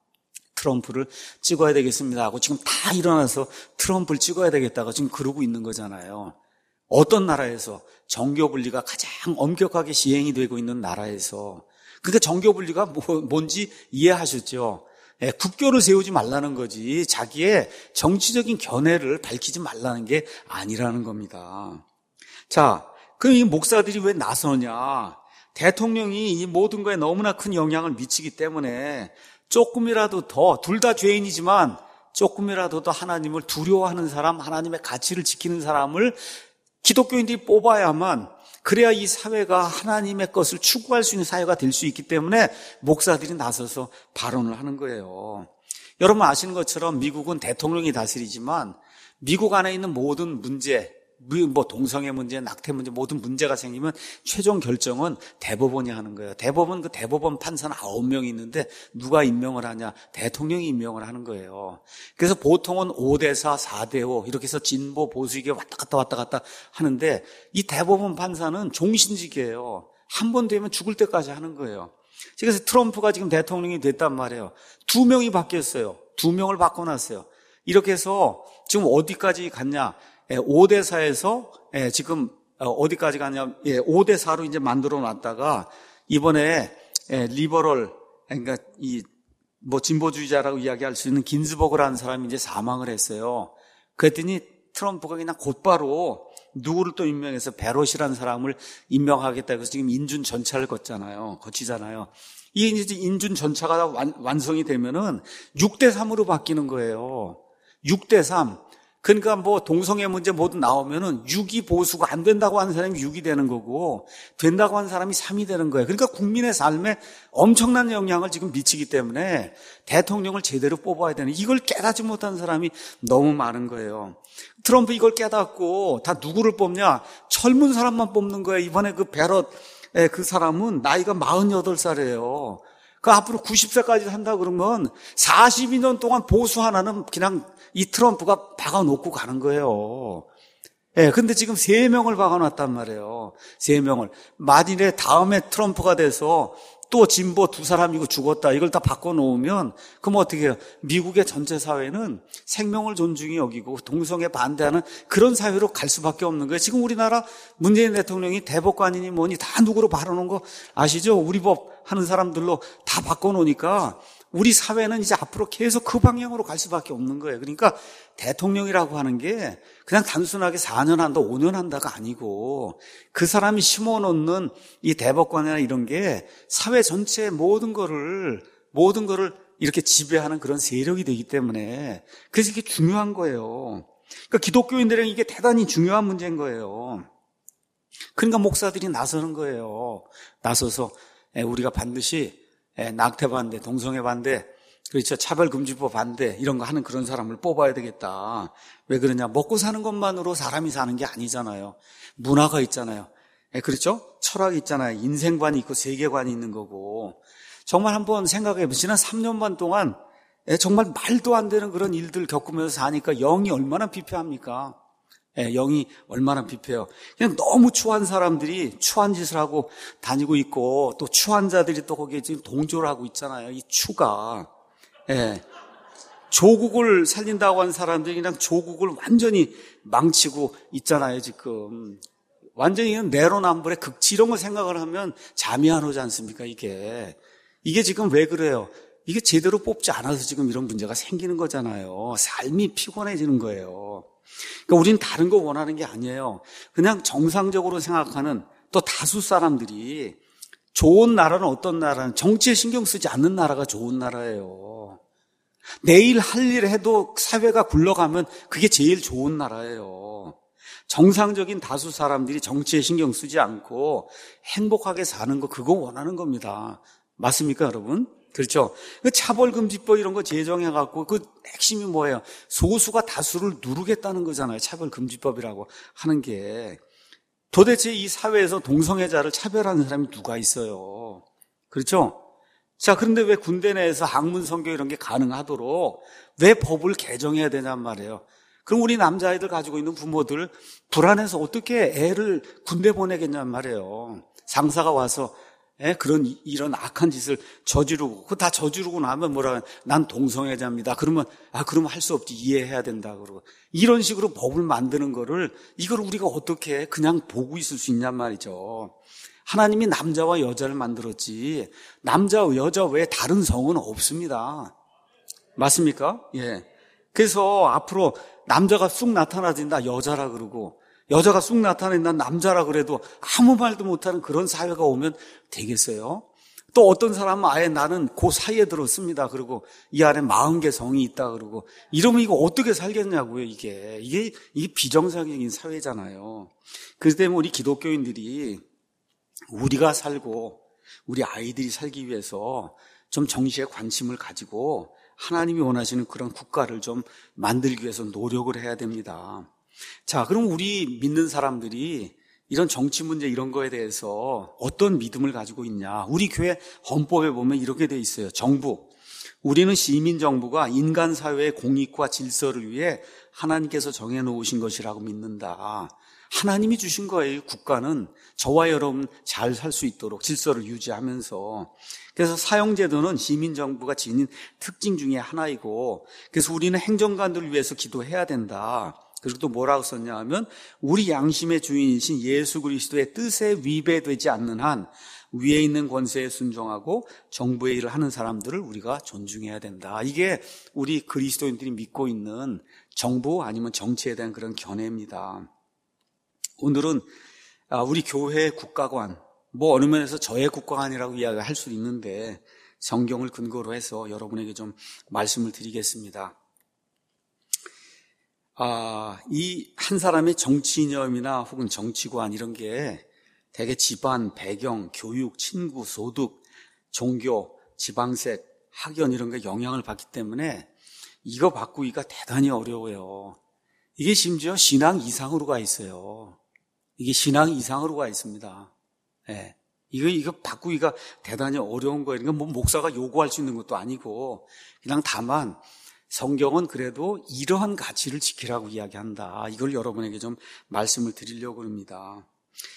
트럼프를 찍어야 되겠습니다 하고 지금 다 일어나서 트럼프를 찍어야 되겠다고 지금 그러고 있는 거잖아요. 어떤 나라에서 정교분리가 가장 엄격하게 시행이 되고 있는 나라에서. 그러니까 정교분리가 뭐, 뭔지 이해하셨죠? 예, 국교를 세우지 말라는 거지 자기의 정치적인 견해를 밝히지 말라는 게 아니라는 겁니다. 자, 그럼 이 목사들이 왜 나서냐? 대통령이 이 모든 거에 너무나 큰 영향을 미치기 때문에 조금이라도 더, 둘 다 죄인이지만 조금이라도 더 하나님을 두려워하는 사람, 하나님의 가치를 지키는 사람을 기독교인들이 뽑아야만, 그래야 이 사회가 하나님의 것을 추구할 수 있는 사회가 될 수 있기 때문에 목사들이 나서서 발언을 하는 거예요. 여러분 아시는 것처럼 미국은 대통령이 다스리지만 미국 안에 있는 모든 문제, 뭐 동성애 문제, 낙태 문제, 모든 문제가 생기면 최종 결정은 대법원이 하는 거예요. 대법원, 그 대법원 판사는 아홉 명이 있는데 누가 임명을 하냐? 대통령이 임명을 하는 거예요. 그래서 보통은 오 대 사, 사 대 오 이렇게 해서 진보, 보수 이게 왔다 갔다 왔다 갔다 하는데 이 대법원 판사는 종신직이에요. 한 번 되면 죽을 때까지 하는 거예요. 그래서 트럼프가 지금 대통령이 됐단 말이에요. 두 명이 바뀌었어요. 두 명을 바꿔놨어요. 이렇게 해서 지금 어디까지 갔냐? 오 대 사에서 지금 어디까지 가냐? 오 대 사로 이제 만들어 놨다가 이번에 리버럴, 그러니까 이 뭐 진보주의자라고 이야기할 수 있는 긴즈버그라는 사람이 이제 사망을 했어요. 그랬더니 트럼프가 그냥 곧바로 누구를 또 임명해서 베롯이라는 사람을 임명하겠다 해서 지금 인준 전차를 걷잖아요. 거치잖아요. 이게 이제 인준 전차가 완, 완성이 되면은 육 대 삼으로 바뀌는 거예요. 육 대 삼. 그러니까 뭐 동성애 문제 모두 나오면은 육이 보수가 안 된다고 하는 사람이 육이 되는 거고 된다고 하는 사람이 삼이 되는 거예요. 그러니까 국민의 삶에 엄청난 영향을 지금 미치기 때문에 대통령을 제대로 뽑아야 되는, 이걸 깨닫지 못한 사람이 너무 많은 거예요. 트럼프 이걸 깨닫고 다 누구를 뽑냐? 젊은 사람만 뽑는 거예요. 이번에 그 베럿 그 사람은 나이가 마흔여덟 살이에요. 그 앞으로 구십 세까지 산다 그러면 사십이 년 동안 보수 하나는 그냥 이 트럼프가 박아놓고 가는 거예요. 예, 근데 지금 세 명을 박아놨단 말이에요. 세 명을. 만일에 다음에 트럼프가 돼서 또 진보 두 사람이고 죽었다. 이걸 다 바꿔놓으면 그럼 어떻게 해요? 미국의 전체 사회는 생명을 존중히 여기고 동성애 반대하는 그런 사회로 갈 수밖에 없는 거예요. 지금 우리나라 문재인 대통령이 대법관이니 뭐니 다 누구로 바꿔놓은 거 아시죠? 우리 법 하는 사람들로 다 바꿔놓으니까 우리 사회는 이제 앞으로 계속 그 방향으로 갈 수밖에 없는 거예요. 그러니까 대통령이라고 하는 게 그냥 단순하게 사 년 한다, 오 년 한다가 아니고 그 사람이 심어놓는 이 대법관이나 이런 게 사회 전체의 모든 거를, 모든 거를 이렇게 지배하는 그런 세력이 되기 때문에 그래서 이게 중요한 거예요. 그러니까 기독교인들에게 이게 대단히 중요한 문제인 거예요. 그러니까 목사들이 나서는 거예요. 나서서 우리가 반드시 낙태 반대, 동성애 반대, 그렇죠. 차별금지법 반대 이런 거 하는 그런 사람을 뽑아야 되겠다. 왜 그러냐? 먹고 사는 것만으로 사람이 사는 게 아니잖아요. 문화가 있잖아요. 그렇죠? 철학이 있잖아요. 인생관이 있고 세계관이 있는 거고. 정말 한번 생각해 보세요. 지난 삼 년 반 동안 정말 말도 안 되는 그런 일들 겪으면서 사니까 영이 얼마나 피폐합니까? 예, 영이 얼마나 피폐해요. 그냥 너무 추한 사람들이 추한 짓을 하고 다니고 있고 또 추한 자들이 또 거기에 지금 동조를 하고 있잖아요. 이 추가. 예. 조국을 살린다고 한 사람들이 그냥 조국을 완전히 망치고 있잖아요, 지금. 완전히 내로남불의 극치 이런 거 생각을 하면 잠이 안 오지 않습니까, 이게. 이게 지금 왜 그래요? 이게 제대로 뽑지 않아서 지금 이런 문제가 생기는 거잖아요. 삶이 피곤해지는 거예요. 그러니까 우리는 다른 거 원하는 게 아니에요. 그냥 정상적으로 생각하는 또 다수 사람들이 좋은 나라는 어떤 나라는 정치에 신경 쓰지 않는 나라가 좋은 나라예요. 내일 할 일 해도 사회가 굴러가면 그게 제일 좋은 나라예요. 정상적인 다수 사람들이 정치에 신경 쓰지 않고 행복하게 사는 거 그거 원하는 겁니다. 맞습니까, 여러분? 그렇죠. 그 차별금지법 이런 거 제정해갖고 그 핵심이 뭐예요? 소수가 다수를 누르겠다는 거잖아요. 차별금지법이라고 하는 게. 도대체 이 사회에서 동성애자를 차별하는 사람이 누가 있어요? 그렇죠? 자, 그런데 왜 군대 내에서 학문 성교 이런 게 가능하도록 왜 법을 개정해야 되냔 말이에요. 그럼 우리 남자아이들 가지고 있는 부모들 불안해서 어떻게 애를 군대 보내겠냔 말이에요. 상사가 와서 에? 그런 이런 악한 짓을 저지르고 그거 다 저지르고 나면 뭐라 난 동성애자입니다. 그러면 아 그러면 할 수 없지 이해해야 된다 그러고 이런 식으로 법을 만드는 거를 이걸 우리가 어떻게 그냥 보고 있을 수 있냔 말이죠. 하나님이 남자와 여자를 만들었지 남자와 여자 외에 다른 성은 없습니다. 맞습니까? 예. 그래서 앞으로 남자가 쑥 나타나진다 여자라 그러고 여자가 쑥 나타낸다 남자라 그래도 아무 말도 못하는 그런 사회가 오면 되겠어요? 또 어떤 사람은 아예 나는 그 사이에 들었습니다. 그리고 이 안에 마흔 개 성이 있다 그러고 이러면 이거 어떻게 살겠냐고요, 이게. 이게, 이게 비정상적인 사회잖아요. 그래서 때문에 우리 기독교인들이 우리가 살고 우리 아이들이 살기 위해서 좀 정치에 관심을 가지고 하나님이 원하시는 그런 국가를 좀 만들기 위해서 노력을 해야 됩니다. 자, 그럼 우리 믿는 사람들이 이런 정치 문제 이런 거에 대해서 어떤 믿음을 가지고 있냐? 우리 교회 헌법에 보면 이렇게 돼 있어요. 정부. 우리는 시민 정부가 인간 사회의 공익과 질서를 위해 하나님께서 정해 놓으신 것이라고 믿는다. 하나님이 주신 거예요. 국가는 저와 여러분 잘 살 수 있도록 질서를 유지하면서. 그래서 사형제도는 시민정부가 지닌 특징 중에 하나이고 그래서 우리는 행정관들을 위해서 기도해야 된다. 그리고 또 뭐라고 썼냐 하면 우리 양심의 주인이신 예수 그리스도의 뜻에 위배되지 않는 한 위에 있는 권세에 순종하고 정부의 일을 하는 사람들을 우리가 존중해야 된다. 이게 우리 그리스도인들이 믿고 있는 정부 아니면 정치에 대한 그런 견해입니다. 오늘은 우리 교회의 국가관, 뭐 어느 면에서 저의 국가관이라고 이야기할 수 있는데 성경을 근거로 해서 여러분에게 좀 말씀을 드리겠습니다. 아, 이 한 사람의 정치 이념이나 혹은 정치관 이런 게 대개 집안, 배경, 교육, 친구, 소득, 종교, 지방색, 학연 이런 게 영향을 받기 때문에 이거 바꾸기가 대단히 어려워요. 이게 심지어 신앙 이상으로 가 있어요. 이게 신앙 이상으로 가 있습니다. 네. 이거, 이거 바꾸기가 대단히 어려운 거예요. 그러니까 뭐 목사가 요구할 수 있는 것도 아니고, 그냥 다만 성경은 그래도 이러한 가치를 지키라고 이야기한다. 이걸 여러분에게 좀 말씀을 드리려고 합니다.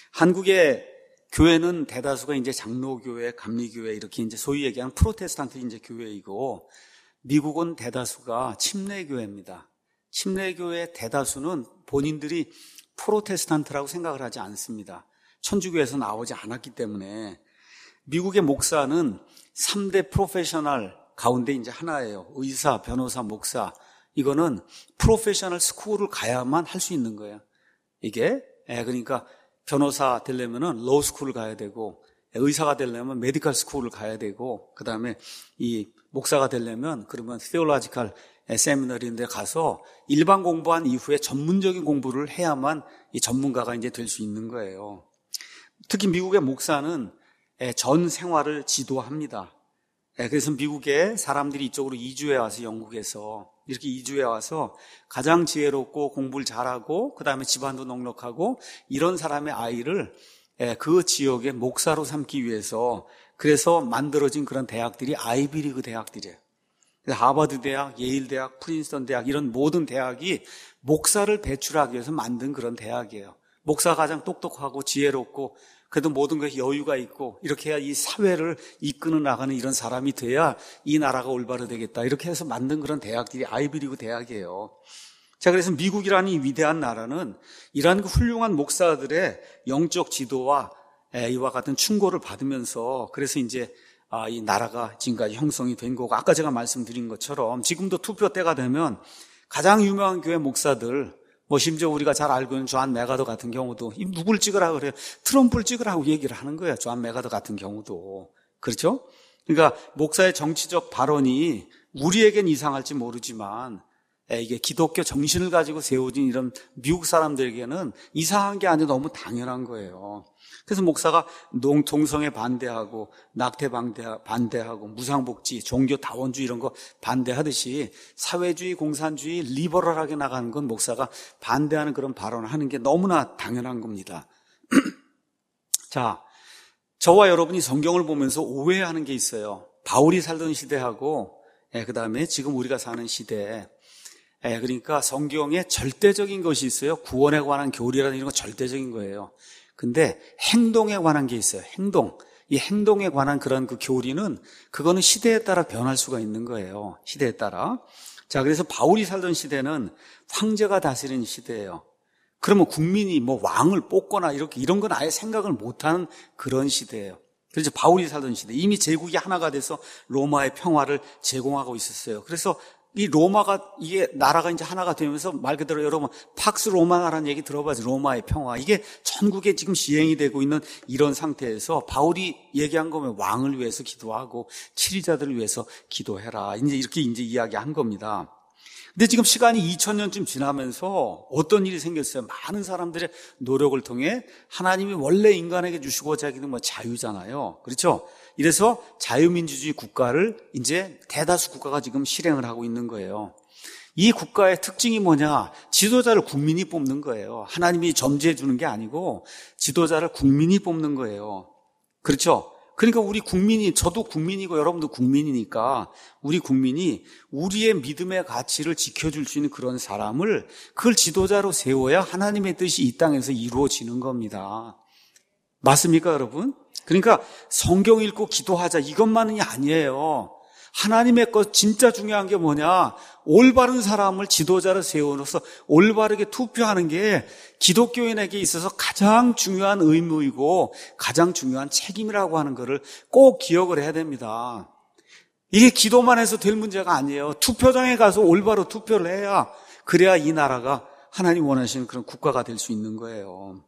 한국의 교회는 대다수가 이제 장로교회, 감리교회 이렇게 이제 소위 얘기하는 프로테스탄트 이제 교회이고, 미국은 대다수가 침례교회입니다. 침례교회 대다수는 본인들이 프로테스탄트라고 생각을 하지 않습니다. 천주교에서 나오지 않았기 때문에 미국의 목사는 삼 대 프로페셔널 가운데 이제 하나예요. 의사, 변호사, 목사. 이거는 프로페셔널 스쿨을 가야만 할 수 있는 거예요. 이게 예, 그러니까 변호사 되려면은 로우 스쿨을 가야 되고, 의사가 되려면 메디컬 스쿨을 가야 되고, 그 다음에 이 목사가 되려면 그러면 theological 세미너리인데 가서 일반 공부한 이후에 전문적인 공부를 해야만 이 전문가가 이제 될 수 있는 거예요. 특히 미국의 목사는 전 생활을 지도합니다. 그래서 미국의 사람들이 이쪽으로 이주해 와서 영국에서 이렇게 이주해 와서 가장 지혜롭고 공부를 잘하고 그 다음에 집안도 넉넉하고 이런 사람의 아이를 그 지역의 목사로 삼기 위해서 그래서 만들어진 그런 대학들이 아이비리그 대학들이에요. 하버드 대학, 예일 대학, 프린스턴 대학 이런 모든 대학이 목사를 배출하기 위해서 만든 그런 대학이에요. 목사가 가장 똑똑하고 지혜롭고 그래도 모든 것에 여유가 있고 이렇게 해야 이 사회를 이끌어 나가는 이런 사람이 돼야 이 나라가 올바로 되겠다. 이렇게 해서 만든 그런 대학들이 아이비리그 대학이에요. 자, 그래서 미국이라는 이 위대한 나라는 이러한 그 훌륭한 목사들의 영적 지도와 이와 같은 충고를 받으면서 그래서 이제 아, 이 나라가 지금까지 형성이 된 거고, 아까 제가 말씀드린 것처럼 지금도 투표 때가 되면 가장 유명한 교회 목사들, 뭐 심지어 우리가 잘 알고 있는 존 메가더 같은 경우도 이 누굴 찍으라고 그래요? 트럼프를 찍으라고 얘기를 하는 거예요. 존 메가더 같은 경우도. 그렇죠? 그러니까 목사의 정치적 발언이 우리에겐 이상할지 모르지만 이게 기독교 정신을 가지고 세워진 이런 미국 사람들에게는 이상한 게 아니라 너무 당연한 거예요. 그래서 목사가 동성애 반대하고 낙태 반대하고 무상복지, 종교 다원주의 이런 거 반대하듯이 사회주의, 공산주의, 리버럴하게 나가는 건 목사가 반대하는 그런 발언을 하는 게 너무나 당연한 겁니다. 자, 저와 여러분이 성경을 보면서 오해하는 게 있어요. 바울이 살던 시대하고 그 다음에 지금 우리가 사는 시대. 그러니까 성경에 절대적인 것이 있어요. 구원에 관한 교리라는 이런 거 절대적인 거예요. 근데 행동에 관한 게 있어요. 행동. 이 행동에 관한 그런 그 교리는 그거는 시대에 따라 변할 수가 있는 거예요. 시대에 따라. 자, 그래서 바울이 살던 시대는 황제가 다스리는 시대예요. 그러면 국민이 뭐 왕을 뽑거나 이렇게 이런 건 아예 생각을 못하는 그런 시대예요. 그래서 바울이 살던 시대. 이미 제국이 하나가 돼서 로마의 평화를 제공하고 있었어요. 그래서 이 로마가, 이게 나라가 이제 하나가 되면서 말 그대로 여러분, 팍스 로마라는 얘기 들어봐야죠. 로마의 평화. 이게 전국에 지금 시행이 되고 있는 이런 상태에서 바울이 얘기한 거면 왕을 위해서 기도하고 치리자들을 위해서 기도해라. 이제 이렇게 이제 이야기한 겁니다. 근데 지금 시간이 이천 년쯤 지나면서 어떤 일이 생겼어요? 많은 사람들의 노력을 통해 하나님이 원래 인간에게 주시고자 하기는 뭐 자유잖아요. 그렇죠? 이래서 자유민주주의 국가를 이제 대다수 국가가 지금 실행을 하고 있는 거예요. 이 국가의 특징이 뭐냐? 지도자를 국민이 뽑는 거예요. 하나님이 점지해 주는 게 아니고 지도자를 국민이 뽑는 거예요. 그렇죠? 그러니까 우리 국민이, 저도 국민이고 여러분도 국민이니까 우리 국민이 우리의 믿음의 가치를 지켜줄 수 있는 그런 사람을 그걸 지도자로 세워야 하나님의 뜻이 이 땅에서 이루어지는 겁니다. 맞습니까, 여러분? 그러니까 성경 읽고 기도하자 이것만이 아니에요. 하나님의 것 진짜 중요한 게 뭐냐? 올바른 사람을 지도자로 세워놓아서 올바르게 투표하는 게 기독교인에게 있어서 가장 중요한 의무이고 가장 중요한 책임이라고 하는 것을 꼭 기억을 해야 됩니다. 이게 기도만 해서 될 문제가 아니에요. 투표장에 가서 올바로 투표를 해야, 그래야 이 나라가 하나님 원하시는 그런 국가가 될 수 있는 거예요.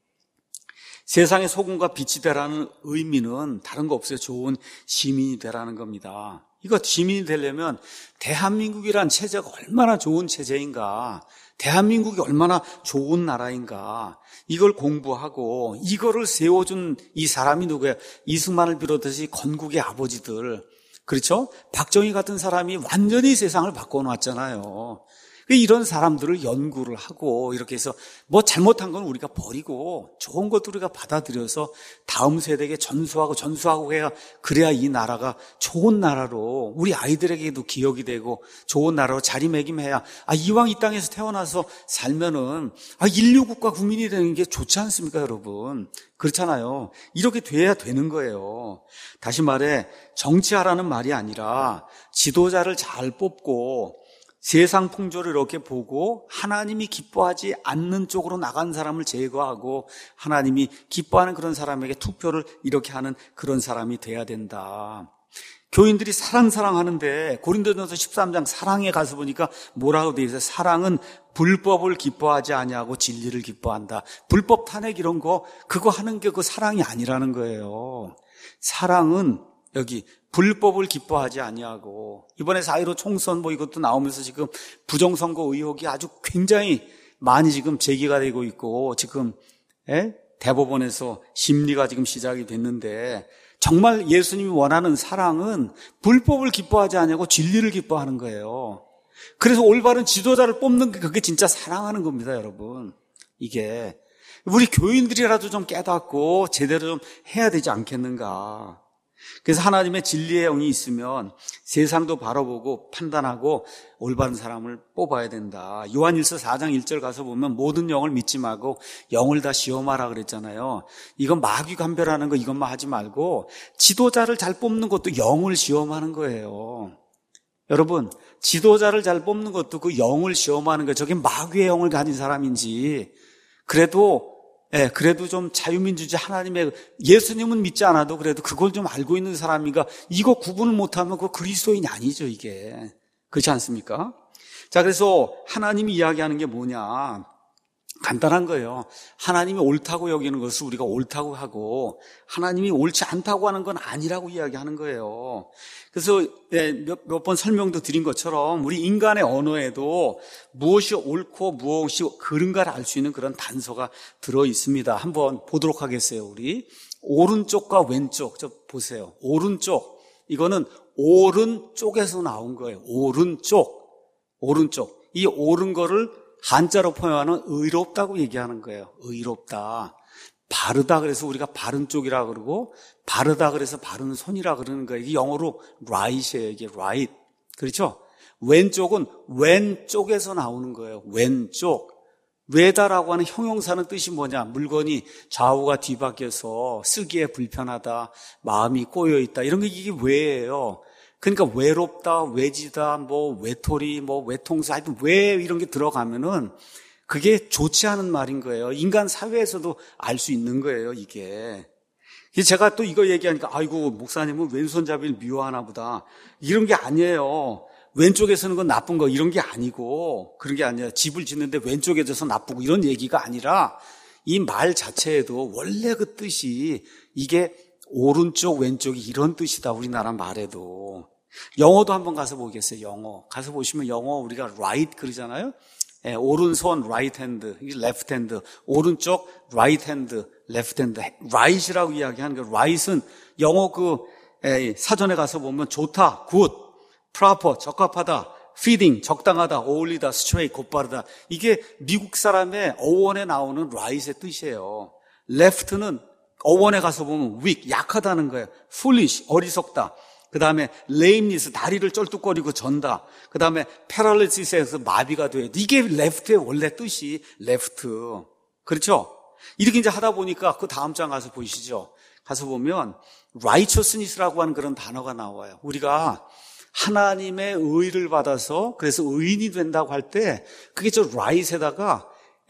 세상의 소금과 빛이 되라는 의미는 다른 거 없어요. 좋은 시민이 되라는 겁니다. 이거 시민이 되려면 대한민국이란 체제가 얼마나 좋은 체제인가, 대한민국이 얼마나 좋은 나라인가, 이걸 공부하고 이거를 세워준 이 사람이 누구예요? 이승만을 비롯해서 건국의 아버지들, 그렇죠? 박정희 같은 사람이 완전히 세상을 바꿔놨잖아요. 이런 사람들을 연구를 하고 이렇게 해서 뭐 잘못한 건 우리가 버리고 좋은 것도 우리가 받아들여서 다음 세대에게 전수하고 전수하고 해야 그래야 이 나라가 좋은 나라로 우리 아이들에게도 기억이 되고 좋은 나라로 자리매김해야 아 이왕 이 땅에서 태어나서 살면은 아 인류 국가 국민이 되는 게 좋지 않습니까, 여러분? 그렇잖아요. 이렇게 돼야 되는 거예요. 다시 말해 정치하라는 말이 아니라 지도자를 잘 뽑고 세상 풍조를 이렇게 보고 하나님이 기뻐하지 않는 쪽으로 나간 사람을 제거하고 하나님이 기뻐하는 그런 사람에게 투표를 이렇게 하는 그런 사람이 돼야 된다. 교인들이 사랑 사랑하는데 고린도전서 십삼 장 사랑에 가서 보니까 뭐라고 되어 있어요? 사랑은 불법을 기뻐하지 아니하고 진리를 기뻐한다. 불법 탄핵 이런 거 그거 하는 게 그 사랑이 아니라는 거예요. 사랑은 여기 불법을 기뻐하지 아니하고 이번에 사일오 총선 뭐 이것도 나오면서 지금 부정선거 의혹이 아주 굉장히 많이 지금 제기가 되고 있고 지금 에? 대법원에서 심리가 지금 시작이 됐는데 정말 예수님이 원하는 사랑은 불법을 기뻐하지 아니하고 진리를 기뻐하는 거예요. 그래서 올바른 지도자를 뽑는 게 그게 진짜 사랑하는 겁니다, 여러분. 이게 우리 교인들이라도 좀 깨닫고 제대로 좀 해야 되지 않겠는가. 그래서 하나님의 진리의 영이 있으면 세상도 바라보고 판단하고 올바른 사람을 뽑아야 된다. 요한일서 사 장 일 절 가서 보면 모든 영을 믿지 말고 영을 다 시험하라 그랬잖아요. 이건 마귀 감별하는 거 이것만 하지 말고 지도자를 잘 뽑는 것도 영을 시험하는 거예요. 여러분, 지도자를 잘 뽑는 것도 그 영을 시험하는 거예요. 저게 마귀의 영을 가진 사람인지 그래도 예, 그래도 좀 자유민주주의 하나님의 예수님은 믿지 않아도 그래도 그걸 좀 알고 있는 사람인가 이거 구분을 못하면 그 그리스도인이 아니죠, 이게. 그렇지 않습니까? 자, 그래서 하나님이 이야기하는 게 뭐냐? 간단한 거예요. 하나님이 옳다고 여기는 것을 우리가 옳다고 하고 하나님이 옳지 않다고 하는 건 아니라고 이야기하는 거예요. 그래서 몇, 몇 번 설명도 드린 것처럼 우리 인간의 언어에도 무엇이 옳고 무엇이 그른가를 알 수 있는 그런 단서가 들어 있습니다. 한번 보도록 하겠어요. 우리 오른쪽과 왼쪽 저 보세요. 오른쪽 이거는 오른쪽에서 나온 거예요. 오른쪽 오른쪽 이 옳은 거를 한자로 표현하는 의롭다고 얘기하는 거예요. 의롭다. 바르다 그래서 우리가 바른 쪽이라 그러고 바르다 그래서 바른 손이라 그러는 거예요. 이게 영어로 right이에요. 이게 right. 그렇죠? 왼쪽은 왼쪽에서 나오는 거예요. 왼쪽. 외다라고 하는 형용사는 뜻이 뭐냐? 물건이 좌우가 뒤바뀌어서 쓰기에 불편하다, 마음이 꼬여있다 이런 게 이게 외예요. 그러니까 외롭다, 외지다, 뭐 외톨이, 뭐 외통수, 하여튼 외 이런 게 들어가면은 그게 좋지 않은 말인 거예요. 인간 사회에서도 알 수 있는 거예요, 이게. 제가 또 이거 얘기하니까 아이고 목사님은 왼손잡이를 미워하나 보다. 이런 게 아니에요. 왼쪽에서는 건 나쁜 거 이런 게 아니고 그런 게 아니라 집을 짓는데 왼쪽에 져서 나쁘고 이런 얘기가 아니라 이 말 자체에도 원래 그 뜻이 이게 오른쪽 왼쪽이 이런 뜻이다. 우리나라 말에도. 영어도 한번 가서 보겠어요. 영어. 가서 보시면 영어 우리가 right 그러잖아요. 예, 오른손 right hand, left hand. 오른쪽 right hand, left hand. right이라고 이야기하는 거. right은 영어 그 예, 사전에 가서 보면 좋다, good, proper, 적합하다, fitting, 적당하다, 어울리다, straight, 곧바르다. 이게 미국 사람의 어원에 나오는 right의 뜻이에요. left는 어원에 가서 보면 weak, 약하다는 거예요. foolish, 어리석다. 그 다음에 lameness, 다리를 쩔뚝거리고 전다. 그 다음에 paralysis에서 마비가 돼요. 이게 left의 원래 뜻이 left. 그렇죠? 이렇게 이제 하다 보니까 그 다음 장 가서 보시죠. 가서 보면 righteousness라고 하는 그런 단어가 나와요. 우리가 하나님의 의를 받아서 그래서 의인이 된다고 할 때 그게 저 right에다가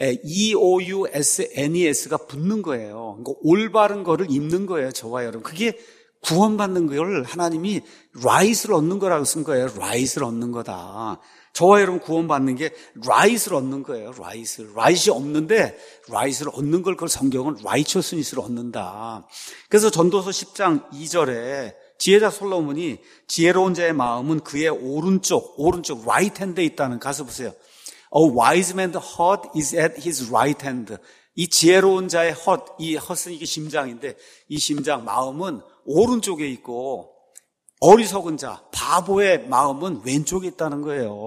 E O U S N E S가 붙는 거예요. 그러니까 올바른 거를 입는 거예요. 저와 여러분. 그게 구원받는 걸 하나님이 right을 얻는 거라고 쓴 거예요. right을 얻는 거다. 저와 여러분 구원받는 게 right을 얻는 거예요. right을. right이 없는데 right을 얻는 걸 그걸 성경은 righteousness를 얻는다. 그래서 전도서 십 장 이 절에 지혜자 솔로몬이 지혜로운 자의 마음은 그의 오른쪽, 오른쪽 right hand에 있다는 가서 보세요. A wise man's heart is at his right hand. 이 지혜로운 자의 heart, 이 heart은 이게 심장인데 이 심장, 마음은 오른쪽에 있고 어리석은 자, 바보의 마음은 왼쪽에 있다는 거예요.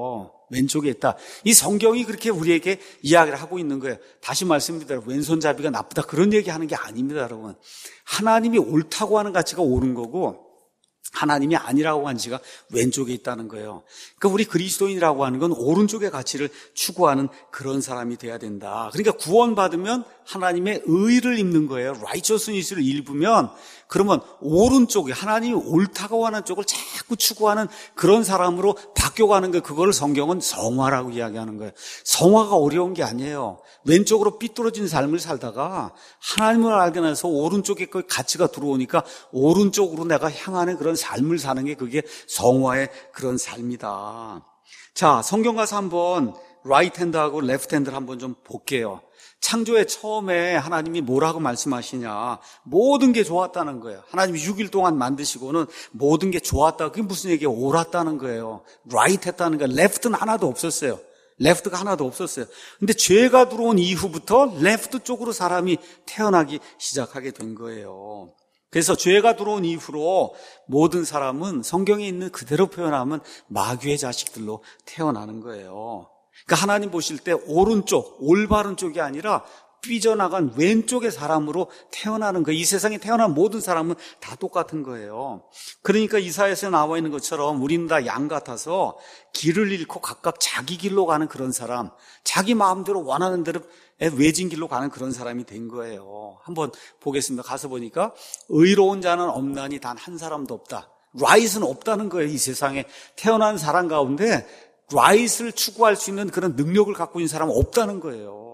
왼쪽에 있다. 이 성경이 그렇게 우리에게 이야기를 하고 있는 거예요. 다시 말씀드립니다. 왼손잡이가 나쁘다 그런 얘기하는 게 아닙니다, 여러분. 하나님이 옳다고 하는 가치가 옳은 거고 하나님이 아니라고 한 지가 왼쪽에 있다는 거예요. 그러니까 우리 그리스도인이라고 하는 건 오른쪽의 가치를 추구하는 그런 사람이 돼야 된다. 그러니까 구원받으면 하나님의 의를 입는 거예요. righteousness를 입으면 그러면 오른쪽에 하나님이 옳다고 하는 쪽을 자꾸 추구하는 그런 사람으로 바뀌어가는 거, 그걸 성경은 성화라고 이야기하는 거예요. 성화가 어려운 게 아니에요. 왼쪽으로 삐뚤어진 삶을 살다가 하나님을 알게 나서 오른쪽에 그 가치가 들어오니까 오른쪽으로 내가 향하는 그런 삶을 사는 게 그게 성화의 그런 삶이다. 자, 성경 가서 한번 라이트 핸드하고 레프트 핸드를 한번 좀 볼게요. 창조의 처음에 하나님이 뭐라고 말씀하시냐. 모든 게 좋았다는 거예요. 하나님이 육 일 동안 만드시고는 모든 게 좋았다. 그게 무슨 얘기예요? 옳았다는 거예요. 라이트 했다는 거예요. 레프트는 하나도 없었어요. 레프트가 하나도 없었어요. 근데 죄가 들어온 이후부터 레프트 쪽으로 사람이 태어나기 시작하게 된 거예요. 그래서 죄가 들어온 이후로 모든 사람은 성경에 있는 그대로 표현하면 마귀의 자식들로 태어나는 거예요. 그러니까 하나님 보실 때 오른쪽, 올바른 쪽이 아니라 삐져나간 왼쪽의 사람으로 태어나는 거예요. 이 세상에 태어난 모든 사람은 다 똑같은 거예요. 그러니까 이사야서에 나와 있는 것처럼 우리는 다 양 같아서 길을 잃고 각각 자기 길로 가는 그런 사람, 자기 마음대로 원하는 대로 외진 길로 가는 그런 사람이 된 거예요. 한번 보겠습니다. 가서 보니까 의로운 자는 없나니 단 한 사람도 없다. 라이트는 없다는 거예요. 이 세상에 태어난 사람 가운데 라이트를 추구할 수 있는 그런 능력을 갖고 있는 사람은 없다는 거예요.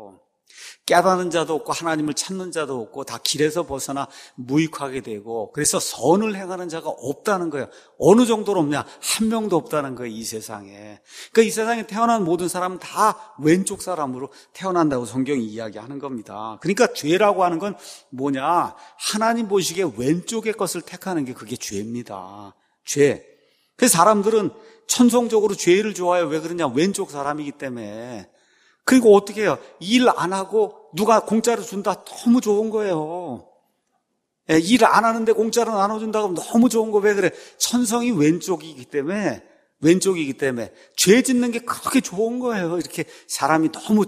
깨닫는 자도 없고 하나님을 찾는 자도 없고 다 길에서 벗어나 무익하게 되고, 그래서 선을 행하는 자가 없다는 거예요. 어느 정도로 없냐? 한 명도 없다는 거예요, 이 세상에. 그러니까 이 세상에 태어난 모든 사람은 다 왼쪽 사람으로 태어난다고 성경이 이야기하는 겁니다. 그러니까 죄라고 하는 건 뭐냐? 하나님 보시기에 왼쪽의 것을 택하는 게 그게 죄입니다. 죄. 그래서 사람들은 천성적으로 죄를 좋아해요. 왜 그러냐? 왼쪽 사람이기 때문에. 그리고 어떻게 해요? 일 안 하고 누가 공짜로 준다? 너무 좋은 거예요. 예, 일 안 하는데 공짜로 나눠준다고 하면 너무 좋은 거. 왜 그래? 천성이 왼쪽이기 때문에, 왼쪽이기 때문에 죄 짓는 게 그렇게 좋은 거예요. 이렇게 사람이 너무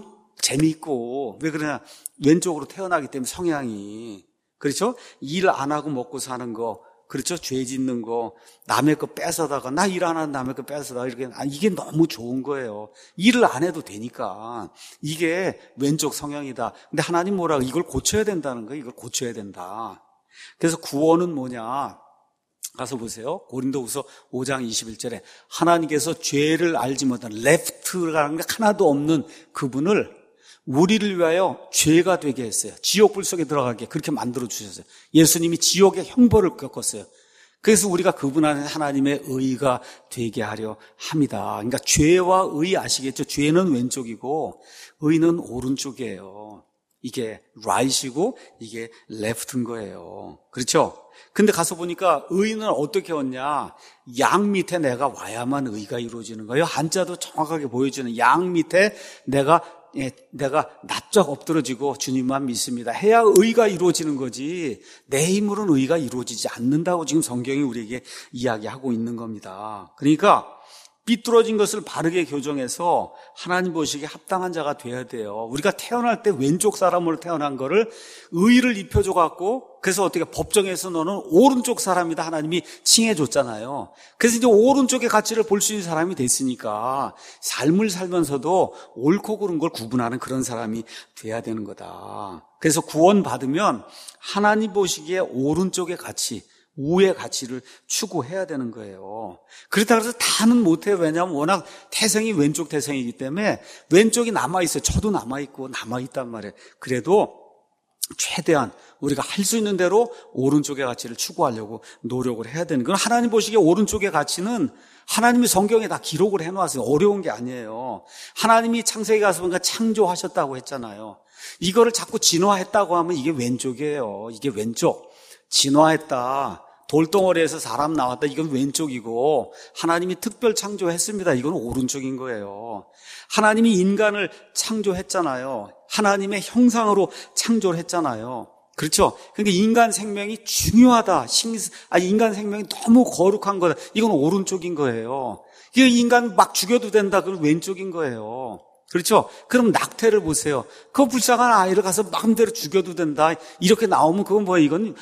재미있고. 왜 그러냐? 왼쪽으로 태어나기 때문에 성향이. 그렇죠? 일 안 하고 먹고 사는 거. 그렇죠? 죄 짓는 거, 남의 거 뺏어다가, 나 일 안 하는 남의 거 뺏어다가, 이렇게, 아, 이게 너무 좋은 거예요. 일을 안 해도 되니까. 이게 왼쪽 성향이다. 근데 하나님 뭐라고? 이걸 고쳐야 된다는 거예요. 이걸 고쳐야 된다. 그래서 구원은 뭐냐? 가서 보세요. 고린도후서 오 장 이십일 절에 하나님께서 죄를 알지 못한 레프트라는 게 하나도 없는 그분을 우리를 위하여 죄가 되게 했어요. 지옥불 속에 들어가게 그렇게 만들어 주셨어요. 예수님이 지옥의 형벌을 겪었어요. 그래서 우리가 그분 안에 하나님의 의가 되게 하려 합니다. 그러니까 죄와 의 아시겠죠? 죄는 왼쪽이고 의는 오른쪽이에요. 이게 right이고 이게 left인 거예요. 그렇죠? 근데 가서 보니까 의는 어떻게 얻냐? 양 밑에 내가 와야만 의가 이루어지는 거예요. 한자도 정확하게 보여주는 양 밑에 내가 예, 내가 납작 엎드러지고 주님만 믿습니다 해야 의가 이루어지는 거지, 내 힘으로는 의가 이루어지지 않는다고 지금 성경이 우리에게 이야기하고 있는 겁니다. 그러니까 삐뚤어진 것을 바르게 교정해서 하나님 보시기에 합당한 자가 돼야 돼요. 우리가 태어날 때 왼쪽 사람으로 태어난 거를 의를 입혀줘 갖고, 그래서 어떻게 법정에서 너는 오른쪽 사람이다 하나님이 칭해줬잖아요. 그래서 이제 오른쪽의 가치를 볼 수 있는 사람이 됐으니까 삶을 살면서도 옳고 그른 걸 구분하는 그런 사람이 돼야 되는 거다. 그래서 구원받으면 하나님 보시기에 오른쪽의 가치, 우의 가치를 추구해야 되는 거예요. 그렇다고 해서 다는 못해요. 왜냐하면 워낙 태생이 왼쪽 태생이기 때문에 왼쪽이 남아있어요. 저도 남아있고 남아있단 말이에요. 그래도 최대한 우리가 할 수 있는 대로 오른쪽의 가치를 추구하려고 노력을 해야 되는 건, 하나님 보시기에 오른쪽의 가치는 하나님이 성경에 다 기록을 해놓았어요. 어려운 게 아니에요. 하나님이 창세기 가서 보니까 창조하셨다고 했잖아요. 이거를 자꾸 진화했다고 하면 이게 왼쪽이에요. 이게 왼쪽. 진화했다, 돌덩어리에서 사람 나왔다, 이건 왼쪽이고, 하나님이 특별 창조했습니다, 이건 오른쪽인 거예요. 하나님이 인간을 창조했잖아요. 하나님의 형상으로 창조를 했잖아요. 그렇죠? 그러니까 인간 생명이 중요하다. 신, 아, 인간 생명이 너무 거룩한 거다. 이건 오른쪽인 거예요. 이게 인간 막 죽여도 된다. 그건 왼쪽인 거예요. 그렇죠? 그럼 낙태를 보세요. 그 불쌍한 아이를 가서 마음대로 죽여도 된다. 이렇게 나오면 그건 뭐예요? 이건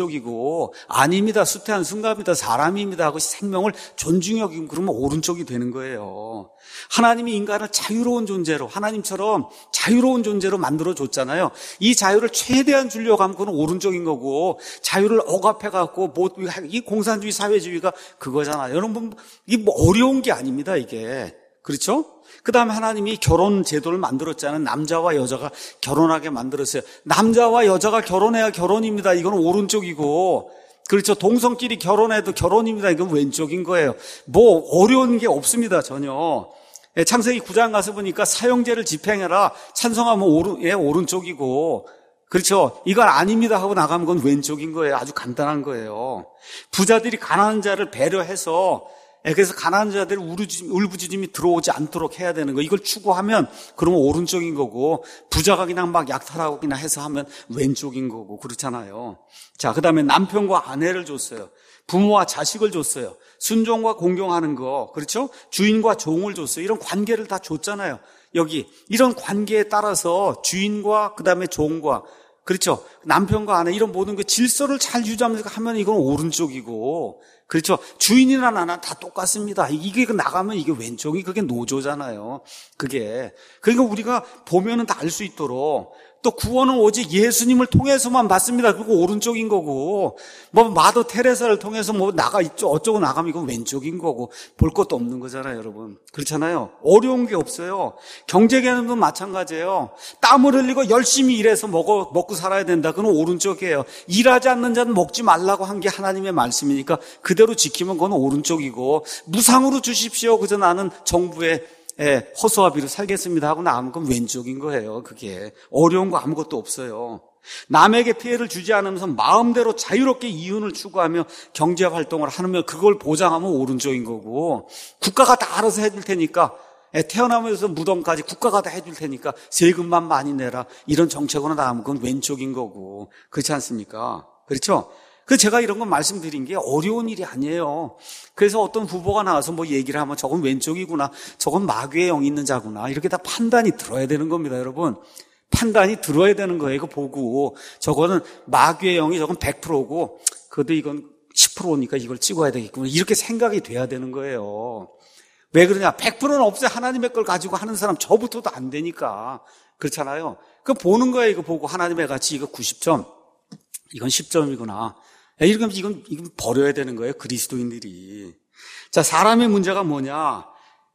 왼쪽이고, 아닙니다. 수태한 순간입니다. 사람입니다. 하고 생명을 존중히 여기면 그러면 오른쪽이 되는 거예요. 하나님이 인간을 자유로운 존재로, 하나님처럼 자유로운 존재로 만들어줬잖아요. 이 자유를 최대한 주려고 하면 그건 오른쪽인 거고, 자유를 억압해갖고, 뭐, 이 공산주의, 사회주의가 그거잖아요. 여러분, 이게 뭐 어려운 게 아닙니다, 이게. 그렇죠? 그 다음에 하나님이 결혼 제도를 만들었잖아요. 남자와 여자가 결혼하게 만들었어요. 남자와 여자가 결혼해야 결혼입니다. 이건 오른쪽이고, 그렇죠. 동성끼리 결혼해도 결혼입니다. 이건 왼쪽인 거예요. 뭐 어려운 게 없습니다. 전혀. 창세기 구 장 가서 보니까 사형제를 집행해라. 찬성하면 오른, 예, 오른쪽이고, 그렇죠. 이건 아닙니다 하고 나가면 그건 왼쪽인 거예요. 아주 간단한 거예요. 부자들이 가난한 자를 배려해서, 그래서 가난한 자들 울부짖음이 들어오지 않도록 해야 되는 거. 이걸 추구하면 그러면 오른쪽인 거고, 부자가 그냥 막 약탈하고 그냥 해서 하면 왼쪽인 거고, 그렇잖아요. 자, 그 다음에 남편과 아내를 줬어요. 부모와 자식을 줬어요. 순종과 공경하는 거, 그렇죠? 주인과 종을 줬어요. 이런 관계를 다 줬잖아요. 여기 이런 관계에 따라서 주인과 그 다음에 종과, 그렇죠? 남편과 아내 이런 모든 그 질서를 잘 유지하면서 하면 이건 오른쪽이고, 그렇죠? 주인이나 나나 다 똑같습니다. 이게 나가면 이게 왼쪽이 그게 노조잖아요. 그게. 그러니까 우리가 보면은 다 알 수 있도록, 또 구원은 오직 예수님을 통해서만 받습니다. 그리고 오른쪽인 거고, 뭐 마더 테레사를 통해서 뭐 나가 있죠. 어쩌고 나가면 이건 왼쪽인 거고, 볼 것도 없는 거잖아요, 여러분. 그렇잖아요. 어려운 게 없어요. 경제 개념도 마찬가지예요. 땀을 흘리고 열심히 일해서 먹어, 먹고 살아야 된다. 그건 오른쪽이에요. 일하지 않는 자는 먹지 말라고 한 게 하나님의 말씀이니까 그대로 지키면 그건 오른쪽이고, 무상으로 주십시오. 그저 나는 정부의 예, 허수아비로 살겠습니다 하고 나오면 그건 왼쪽인 거예요. 그게 어려운 거 아무것도 없어요. 남에게 피해를 주지 않으면서 마음대로 자유롭게 이윤을 추구하며 경제 활동을 하면 그걸 보장하면 오른쪽인 거고, 국가가 다 알아서 해줄 테니까, 예, 태어나면서 무덤까지 국가가 다 해줄 테니까 세금만 많이 내라, 이런 정책으로 나오면 그건 왼쪽인 거고, 그렇지 않습니까? 그렇죠? 그 제가 이런 건 말씀드린 게 어려운 일이 아니에요. 그래서 어떤 후보가 나와서 뭐 얘기를 하면 저건 왼쪽이구나, 저건 마귀의 영이 있는 자구나, 이렇게 다 판단이 들어야 되는 겁니다, 여러분. 판단이 들어야 되는 거예요. 이거 보고 저거는 마귀의 영이 저건 백 퍼센트고 그래도 이건 십 퍼센트니까 이걸 찍어야 되겠구나, 이렇게 생각이 돼야 되는 거예요. 왜 그러냐? 백 퍼센트는 없어요. 하나님의 걸 가지고 하는 사람 저부터도 안 되니까. 그렇잖아요. 그 보는 거예요. 이거 보고 하나님의 가치 이거 구십 점, 이건 십 점이구나. 이러면 이건, 이건 버려야 되는 거예요, 그리스도인들이. 자, 사람의 문제가 뭐냐?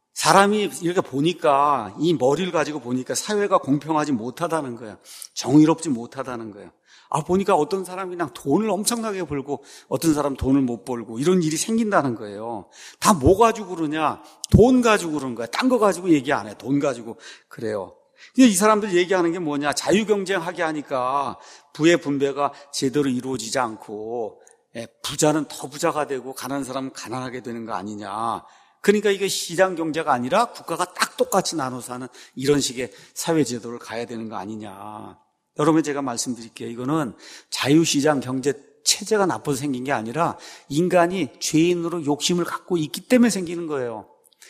사람이 이렇게 보니까, 이 머리를 가지고 보니까 사회가 공평하지 못하다는 거예요. 정의롭지 못하다는 거예요. 아, 보니까 어떤 사람이 그냥 돈을 엄청나게 벌고, 어떤 사람 돈을 못 벌고, 이런 일이 생긴다는 거예요. 다 뭐 가지고 그러냐? 돈 가지고 그러는 거야. 딴 거 가지고 얘기 안 해. 돈 가지고. 그래요. 이 사람들 얘기하는 게 뭐냐? 자유경쟁하게 하니까 부의 분배가 제대로 이루어지지 않고, 부자는 더 부자가 되고 가난한 사람은 가난하게 되는 거 아니냐. 그러니까 이게 시장 경제가 아니라 국가가 딱 똑같이 나눠서 하는 이런 식의 사회제도를 가야 되는 거 아니냐. 여러분, 제가 말씀드릴게요. 이거는 자유시장 경제 체제가 나빠서 생긴 게 아니라 인간이 죄인으로 욕심을 갖고 있기 때문에 생기는 거예요.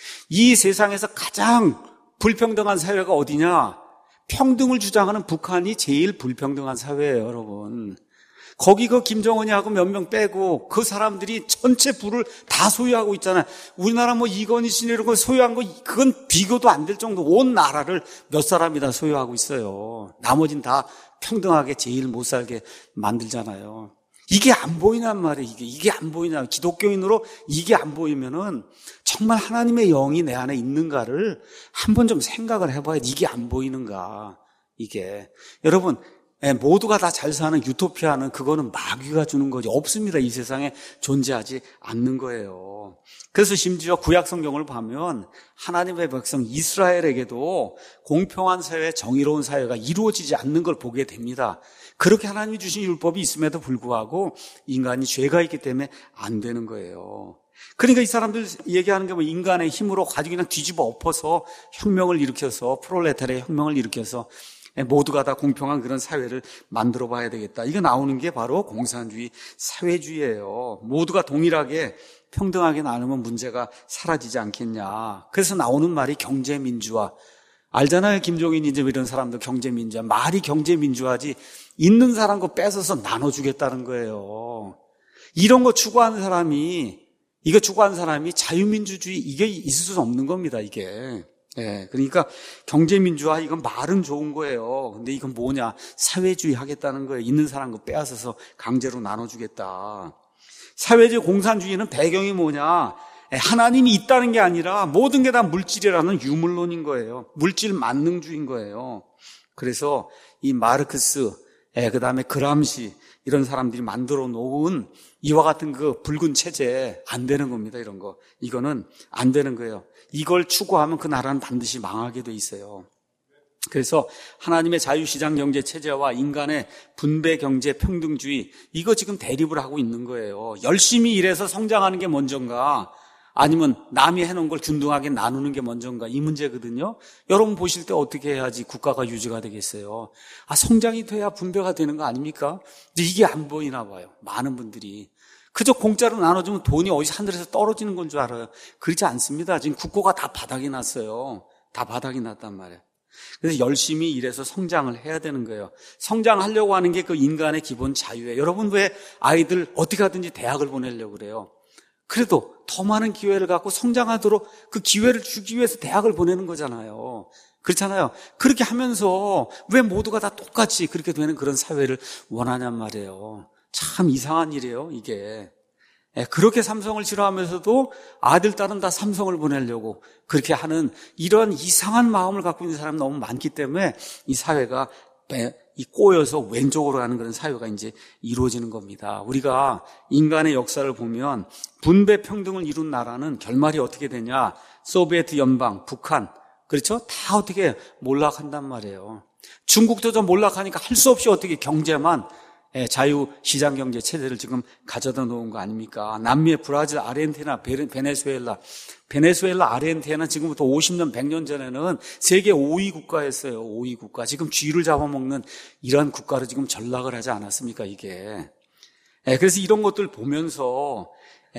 이 세상에서 가장 불평등한 사회가 어디냐? 평등을 주장하는 북한이 제일 불평등한 사회예요, 여러분. 거기 그 김정은이 하고 몇 명 빼고 그 사람들이 전체 부를 다 소유하고 있잖아요. 우리나라 뭐 이건희 씨 이런 거 소유한 거 그건 비교도 안 될 정도 온 나라를 몇 사람이 다 소유하고 있어요. 나머진 다 평등하게 제일 못 살게 만들잖아요. 이게 안 보이냔 말이에요. 이게 이게 안 보이냐? 기독교인으로 이게 안 보이면은 정말 하나님의 영이 내 안에 있는가를 한번 좀 생각을 해봐야 돼. 이게 안 보이는가? 이게 여러분. 예, 모두가 다 잘 사는 유토피아는 그거는 마귀가 주는 거지 없습니다. 이 세상에 존재하지 않는 거예요. 그래서 심지어 구약 성경을 보면 하나님의 백성 이스라엘에게도 공평한 사회, 정의로운 사회가 이루어지지 않는 걸 보게 됩니다. 그렇게 하나님이 주신 율법이 있음에도 불구하고 인간이 죄가 있기 때문에 안 되는 거예요. 그러니까 이 사람들 얘기하는 게 뭐 인간의 힘으로 가지고 그냥 뒤집어 엎어서 혁명을 일으켜서 프롤레타리아 혁명을 일으켜서 모두가 다 공평한 그런 사회를 만들어 봐야 되겠다. 이거 나오는 게 바로 공산주의 사회주의예요. 모두가 동일하게 평등하게 나누면 문제가 사라지지 않겠냐. 그래서 나오는 말이 경제민주화. 알잖아요. 김종인 이제 이런 사람들 경제민주화. 말이 경제민주화지 있는 사람 거 뺏어서 나눠주겠다는 거예요. 이런 거 추구하는 사람이, 이거 추구하는 사람이 자유민주주의, 이게 있을 수 없는 겁니다, 이게. 예, 그러니까 경제민주화, 이건 말은 좋은 거예요. 근데 이건 뭐냐? 사회주의 하겠다는 거예요. 있는 사람 거 빼앗아서 강제로 나눠주겠다. 사회주의 공산주의는 배경이 뭐냐? 하나님이 있다는 게 아니라 모든 게 다 물질이라는 유물론인 거예요. 물질 만능주의인 거예요. 그래서 이 마르크스, 그 다음에 그람시 이런 사람들이 만들어 놓은 이와 같은 그 붉은 체제 안 되는 겁니다. 이런 거. 이거는 안 되는 거예요. 이걸 추구하면 그 나라는 반드시 망하게 돼 있어요. 그래서 하나님의 자유시장 경제 체제와 인간의 분배 경제 평등주의, 이거 지금 대립을 하고 있는 거예요. 열심히 일해서 성장하는 게 먼저인가, 아니면 남이 해놓은 걸 균등하게 나누는 게 먼저인가, 이 문제거든요. 여러분 보실 때 어떻게 해야지 국가가 유지가 되겠어요? 아, 성장이 돼야 분배가 되는 거 아닙니까? 근데 이게 안 보이나 봐요. 많은 분들이. 그저 공짜로 나눠주면 돈이 어디서 하늘에서 떨어지는 건 줄 알아요. 그렇지 않습니다. 지금 국고가 다 바닥이 났어요. 다 바닥이 났단 말이에요. 그래서 열심히 일해서 성장을 해야 되는 거예요. 성장하려고 하는 게 그 인간의 기본 자유예요. 여러분 왜 아이들 어떻게 하든지 대학을 보내려고 그래요? 그래도 더 많은 기회를 갖고 성장하도록 그 기회를 주기 위해서 대학을 보내는 거잖아요. 그렇잖아요. 그렇게 하면서 왜 모두가 다 똑같이 그렇게 되는 그런 사회를 원하냔 말이에요. 참 이상한 일이에요, 이게. 그렇게 삼성을 싫어하면서도 아들, 딸은 다 삼성을 보내려고 그렇게 하는 이런 이상한 마음을 갖고 있는 사람이 너무 많기 때문에 이 사회가 이 꼬여서 왼쪽으로 가는 그런 사회가 이제 이루어지는 겁니다. 우리가 인간의 역사를 보면 분배 평등을 이룬 나라는 결말이 어떻게 되냐? 소비에트 연방, 북한, 그렇죠? 다 어떻게 몰락한단 말이에요. 중국도 좀 몰락하니까 할 수 없이 어떻게 경제만 자유시장 경제 체제를 지금 가져다 놓은 거 아닙니까? 남미의 브라질, 아르헨티나, 베네수엘라. 베네수엘라, 아르헨티나는 지금부터 오십 년, 백 년 전에는 세계 오 위 국가였어요. 오 위 국가. 지금 쥐를 잡아먹는 이런 국가로 지금 전락을 하지 않았습니까, 이게. 그래서 이런 것들 보면서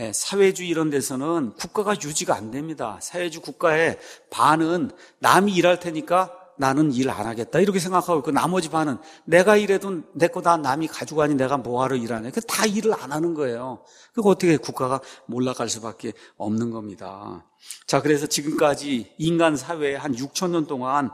사회주의 이런 데서는 국가가 유지가 안 됩니다. 사회주의 국가의 반은 남이 일할 테니까 나는 일 안 하겠다 이렇게 생각하고 그 나머지 반은 내가 일해도 내 거 다 남이 가져가니 내가 뭐하러 일하냐. 그 다 일을 안 하는 거예요. 그거 어떻게 국가가 몰락할 수밖에 없는 겁니다. 자, 그래서 지금까지 인간 사회에 한 육천 년 동안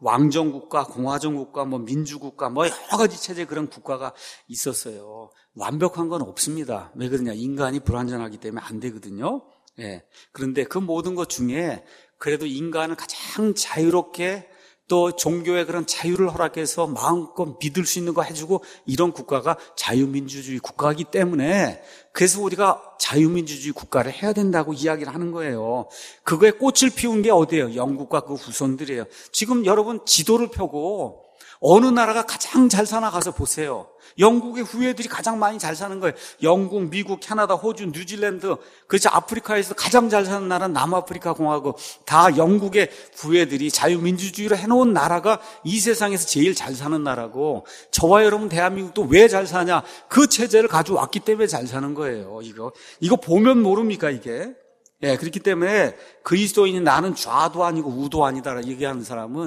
왕정국가, 공화정국가, 뭐 민주국가, 뭐 여러 가지 체제 그런 국가가 있었어요. 완벽한 건 없습니다. 왜 그러냐? 인간이 불완전하기 때문에 안 되거든요. 예. 그런데 그 모든 것 중에 그래도 인간을 가장 자유롭게 또 종교의 그런 자유를 허락해서 마음껏 믿을 수 있는 거 해주고 이런 국가가 자유민주주의 국가이기 때문에 그래서 우리가 자유민주주의 국가를 해야 된다고 이야기를 하는 거예요. 그거에 꽃을 피운 게 어디예요? 영국과 그 후손들이에요. 지금 여러분 지도를 펴고 어느 나라가 가장 잘 사나 가서 보세요. 영국의 후예들이 가장 많이 잘 사는 거예요. 영국, 미국, 캐나다, 호주, 뉴질랜드, 그렇죠. 아프리카에서 가장 잘 사는 나라는 남아프리카 공화국. 다 영국의 후예들이 자유민주주의로 해놓은 나라가 이 세상에서 제일 잘 사는 나라고, 저와 여러분 대한민국도 왜 잘 사냐? 그 체제를 가져왔기 때문에 잘 사는 거예요. 이거 이거 보면 모릅니까 이게? 예, 그렇기 때문에 그리스도인이 나는 좌도 아니고 우도 아니다 얘기하는 사람은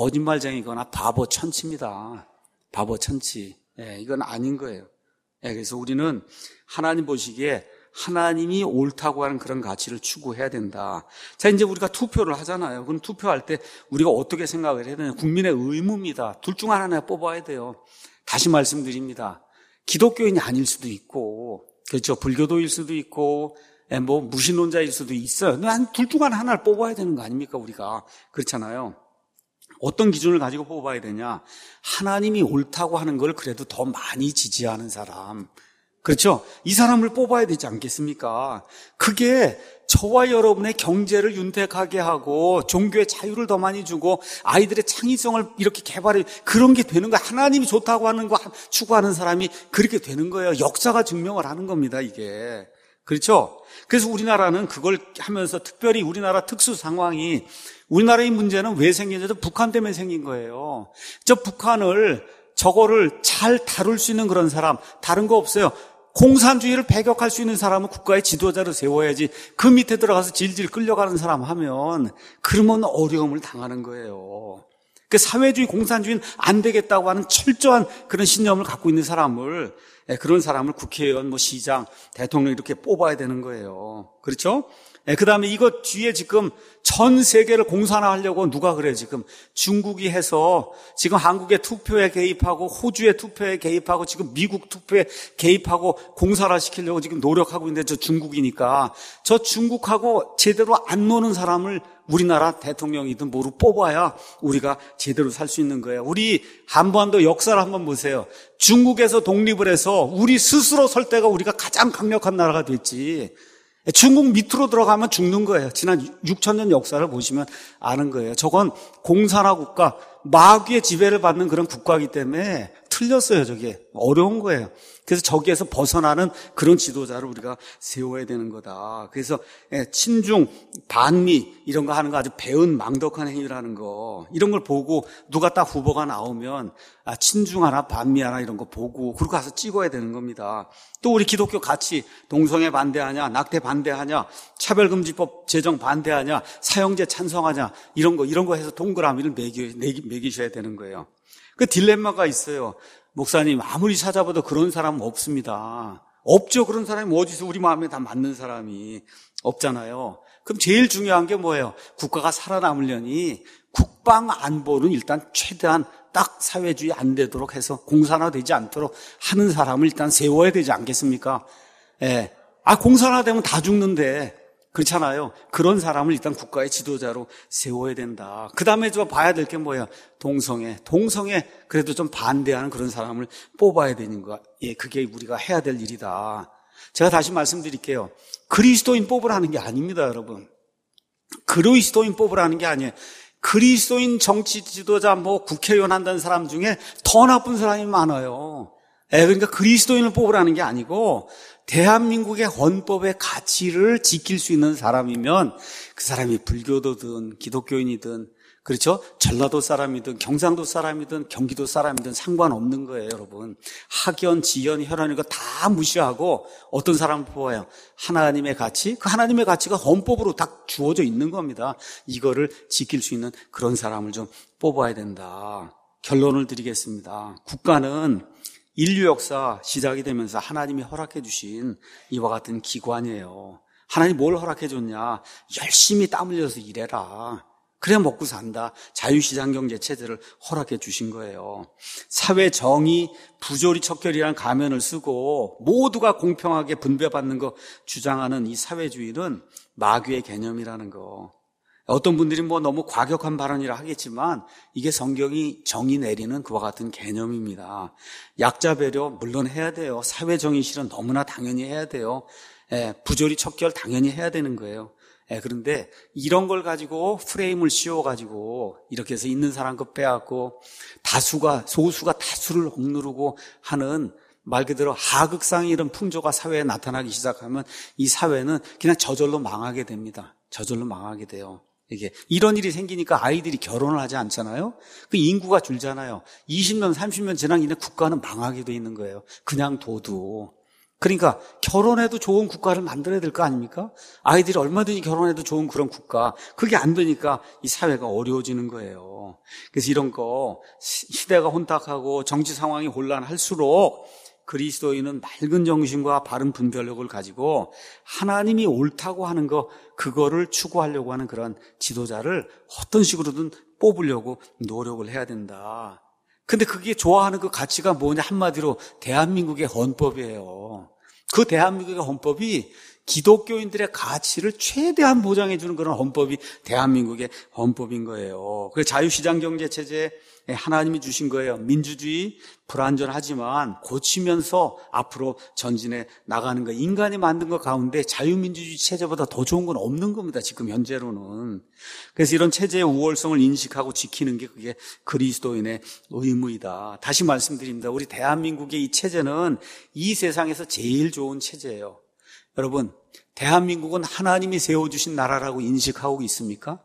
거짓말쟁이거나 바보 천치입니다. 바보 천치. 예, 이건 아닌 거예요. 예, 그래서 우리는 하나님 보시기에 하나님이 옳다고 하는 그런 가치를 추구해야 된다. 자, 이제 우리가 투표를 하잖아요. 그럼 투표할 때 우리가 어떻게 생각을 해야 되냐? 국민의 의무입니다. 둘 중 하나 뽑아야 돼요. 다시 말씀드립니다. 기독교인이 아닐 수도 있고, 그렇죠. 불교도일 수도 있고, 뭐 무신론자일 수도 있어요. 한 둘 중 하나를 뽑아야 되는 거 아닙니까 우리가? 그렇잖아요. 어떤 기준을 가지고 뽑아야 되냐? 하나님이 옳다고 하는 걸 그래도 더 많이 지지하는 사람, 그렇죠? 이 사람을 뽑아야 되지 않겠습니까? 그게 저와 여러분의 경제를 윤택하게 하고 종교의 자유를 더 많이 주고 아이들의 창의성을 이렇게 개발해, 그런 게 되는 거야. 하나님이 좋다고 하는 거 추구하는 사람이 그렇게 되는 거예요. 역사가 증명을 하는 겁니다, 이게. 그렇죠? 그래서 우리나라는 그걸 하면서 특별히 우리나라 특수 상황이, 우리나라의 문제는 왜 생겼냐면 북한 때문에 생긴 거예요. 저 북한을, 저거를 잘 다룰 수 있는 그런 사람, 다른 거 없어요. 공산주의를 배격할 수 있는 사람은 국가의 지도자로 세워야지, 그 밑에 들어가서 질질 끌려가는 사람 하면 그러면 어려움을 당하는 거예요. 그 사회주의, 공산주의는 안 되겠다고 하는 철저한 그런 신념을 갖고 있는 사람을, 그런 사람을 국회의원, 뭐 시장, 대통령 이렇게 뽑아야 되는 거예요. 그렇죠? 그 다음에 이거 뒤에 지금 전 세계를 공산화하려고 누가 그래요? 지금 중국이 해서 지금 한국의 투표에 개입하고 호주의 투표에 개입하고 지금 미국 투표에 개입하고 공산화시키려고 지금 노력하고 있는데, 저 중국이니까 저 중국하고 제대로 안 노는 사람을 우리나라 대통령이든 뭐로 뽑아야 우리가 제대로 살 수 있는 거예요. 우리 한반도 역사를 한번 보세요. 중국에서 독립을 해서 우리 스스로 설 때가 우리가 가장 강력한 나라가 됐지. 중국 밑으로 들어가면 죽는 거예요. 지난 육천 년 역사를 보시면 아는 거예요. 저건 공산화 국가, 마귀의 지배를 받는 그런 국가이기 때문에 틀렸어요. 저게 어려운 거예요. 그래서 저기에서 벗어나는 그런 지도자를 우리가 세워야 되는 거다. 그래서 친중, 반미 이런 거 하는 거 아주 배은 망덕한 행위라는 거, 이런 걸 보고 누가 딱 후보가 나오면 아, 친중 하나 반미 하나 이런 거 보고 그러고 가서 찍어야 되는 겁니다. 또 우리 기독교 가치, 동성애 반대하냐, 낙태 반대하냐, 차별금지법 제정 반대하냐, 사형제 찬성하냐, 이런 거 이런 거 해서 동그라미를 매기, 매기, 매기셔야 되는 거예요. 그 딜레마가 있어요. 목사님, 아무리 찾아봐도 그런 사람은 없습니다. 없죠. 그런 사람이 어디서 우리 마음에 다 맞는 사람이 없잖아요. 그럼 제일 중요한 게 뭐예요? 국가가 살아남으려니 국방 안보는 일단 최대한 딱 사회주의 안 되도록 해서 공산화되지 않도록 하는 사람을 일단 세워야 되지 않겠습니까? 예. 아, 공산화되면 다 죽는데. 그렇잖아요. 그런 사람을 일단 국가의 지도자로 세워야 된다. 그 다음에 좀 봐야 될 게 뭐예요? 동성애. 동성애 그래도 좀 반대하는 그런 사람을 뽑아야 되는 거야. 예, 그게 우리가 해야 될 일이다. 제가 다시 말씀드릴게요. 그리스도인 뽑으라는 게 아닙니다, 여러분. 그리스도인 뽑으라는 게 아니에요. 그리스도인 정치 지도자, 뭐 국회의원 한다는 사람 중에 더 나쁜 사람이 많아요. 예, 그러니까 그리스도인을 뽑으라는 게 아니고 대한민국의 헌법의 가치를 지킬 수 있는 사람이면 그 사람이 불교도든 기독교인이든, 그렇죠? 전라도 사람이든 경상도 사람이든 경기도 사람이든 상관없는 거예요, 여러분. 학연, 지연, 혈연 이거 다 무시하고 어떤 사람을 뽑아요? 하나님의 가치? 그 하나님의 가치가 헌법으로 다 주어져 있는 겁니다. 이거를 지킬 수 있는 그런 사람을 좀 뽑아야 된다. 결론을 드리겠습니다. 국가는 인류 역사 시작이 되면서 하나님이 허락해 주신 이와 같은 기관이에요. 하나님 뭘 허락해 줬냐? 열심히 땀 흘려서 일해라. 그래야 먹고 산다. 자유시장 경제 체제를 허락해 주신 거예요. 사회 정의, 부조리 척결이라는 가면을 쓰고 모두가 공평하게 분배받는 거 주장하는 이 사회주의는 마귀의 개념이라는 거. 어떤 분들이 뭐 너무 과격한 발언이라 하겠지만 이게 성경이 정의 내리는 그와 같은 개념입니다. 약자 배려 물론 해야 돼요. 사회 정의 실현 너무나 당연히 해야 돼요. 예, 부조리 척결 당연히 해야 되는 거예요. 예, 그런데 이런 걸 가지고 프레임을 씌워가지고 이렇게 해서 있는 사람 것 빼앗고 다수가 소수가 다수를 억누르고 하는 말 그대로 하극상의 이런 풍조가 사회에 나타나기 시작하면 이 사회는 그냥 저절로 망하게 됩니다. 저절로 망하게 돼요. 이게 이런 일이 생기니까 아이들이 결혼을 하지 않잖아요. 그 인구가 줄잖아요. 이십 년, 삼십 년 지나면 이제 국가는 망하게 돼 있는 거예요. 그냥 둬도. 그러니까 결혼해도 좋은 국가를 만들어야 될 거 아닙니까? 아이들이 얼마든지 결혼해도 좋은 그런 국가. 그게 안 되니까 이 사회가 어려워지는 거예요. 그래서 이런 거 시대가 혼탁하고 정치 상황이 혼란할수록 그리스도인은 맑은 정신과 바른 분별력을 가지고 하나님이 옳다고 하는 거, 그거를 추구하려고 하는 그런 지도자를 어떤 식으로든 뽑으려고 노력을 해야 된다. 근데 그게 좋아하는 그 가치가 뭐냐? 한마디로 대한민국의 헌법이에요. 그 대한민국의 헌법이 기독교인들의 가치를 최대한 보장해 주는 그런 헌법이 대한민국의 헌법인 거예요. 그 자유시장 경제 체제 하나님이 주신 거예요. 민주주의 불완전하지만 고치면서 앞으로 전진해 나가는 거. 인간이 만든 것 가운데 자유민주주의 체제보다 더 좋은 건 없는 겁니다. 지금 현재로는. 그래서 이런 체제의 우월성을 인식하고 지키는 게 그게 그리스도인의 의무이다. 다시 말씀드립니다. 우리 대한민국의 이 체제는 이 세상에서 제일 좋은 체제예요. 여러분, 대한민국은 하나님이 세워주신 나라라고 인식하고 있습니까?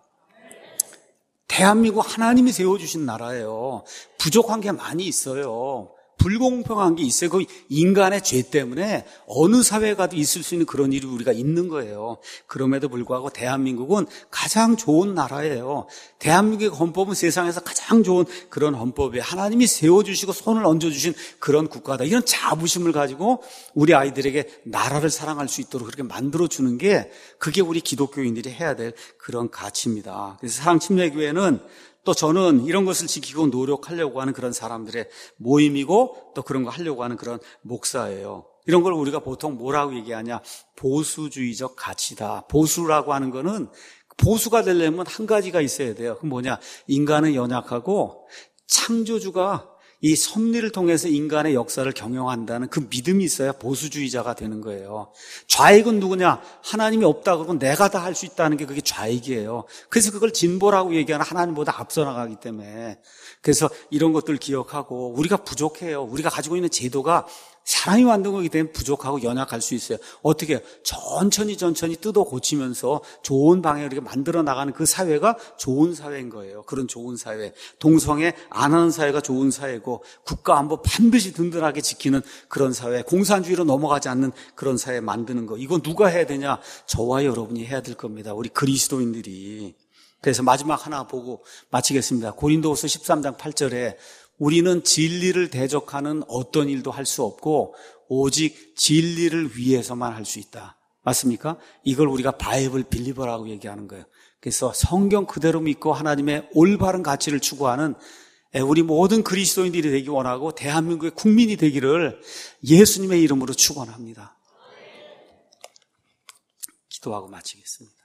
대한민국 하나님이 세워주신 나라예요. 부족한 게 많이 있어요. 불공평한 게 있어요. 그 인간의 죄 때문에 어느 사회에 가도 있을 수 있는 그런 일이 우리가 있는 거예요. 그럼에도 불구하고 대한민국은 가장 좋은 나라예요. 대한민국의 헌법은 세상에서 가장 좋은 그런 헌법이에요. 하나님이 세워주시고 손을 얹어주신 그런 국가다. 이런 자부심을 가지고 우리 아이들에게 나라를 사랑할 수 있도록 그렇게 만들어주는 게 그게 우리 기독교인들이 해야 될 그런 가치입니다. 그래서 사랑침례교회는 또 저는 이런 것을 지키고 노력하려고 하는 그런 사람들의 모임이고 또 그런 거 하려고 하는 그런 목사예요. 이런 걸 우리가 보통 뭐라고 얘기하냐? 보수주의적 가치다. 보수라고 하는 거는 보수가 되려면 한 가지가 있어야 돼요. 그 뭐냐? 인간은 연약하고 창조주가 이 섭리를 통해서 인간의 역사를 경영한다는 그 믿음이 있어야 보수주의자가 되는 거예요. 좌익은 누구냐? 하나님이 없다 그러고 내가 다 할 수 있다는 게 그게 좌익이에요. 그래서 그걸 진보라고 얘기하는 하나님보다 앞서 나가기 때문에. 그래서 이런 것들 기억하고 우리가 부족해요. 우리가 가지고 있는 제도가 사람이 만든 거기 때문에 부족하고 연약할 수 있어요. 어떻게 해요? 천천히 천천히 뜯어 고치면서 좋은 방향으로 이렇게 만들어 나가는 그 사회가 좋은 사회인 거예요. 그런 좋은 사회. 동성애 안 하는 사회가 좋은 사회고 국가 안보 반드시 든든하게 지키는 그런 사회. 공산주의로 넘어가지 않는 그런 사회 만드는 거. 이거 누가 해야 되냐? 저와 여러분이 해야 될 겁니다. 우리 그리스도인들이. 그래서 마지막 하나 보고 마치겠습니다. 고린도후서 십삼 장 팔 절에 우리는 진리를 대적하는 어떤 일도 할 수 없고 오직 진리를 위해서만 할 수 있다. 맞습니까? 이걸 우리가 바이블 빌리버라고 얘기하는 거예요. 그래서 성경 그대로 믿고 하나님의 올바른 가치를 추구하는 우리 모든 그리스도인들이 되기 원하고 대한민국의 국민이 되기를 예수님의 이름으로 축원합니다. 기도하고 마치겠습니다.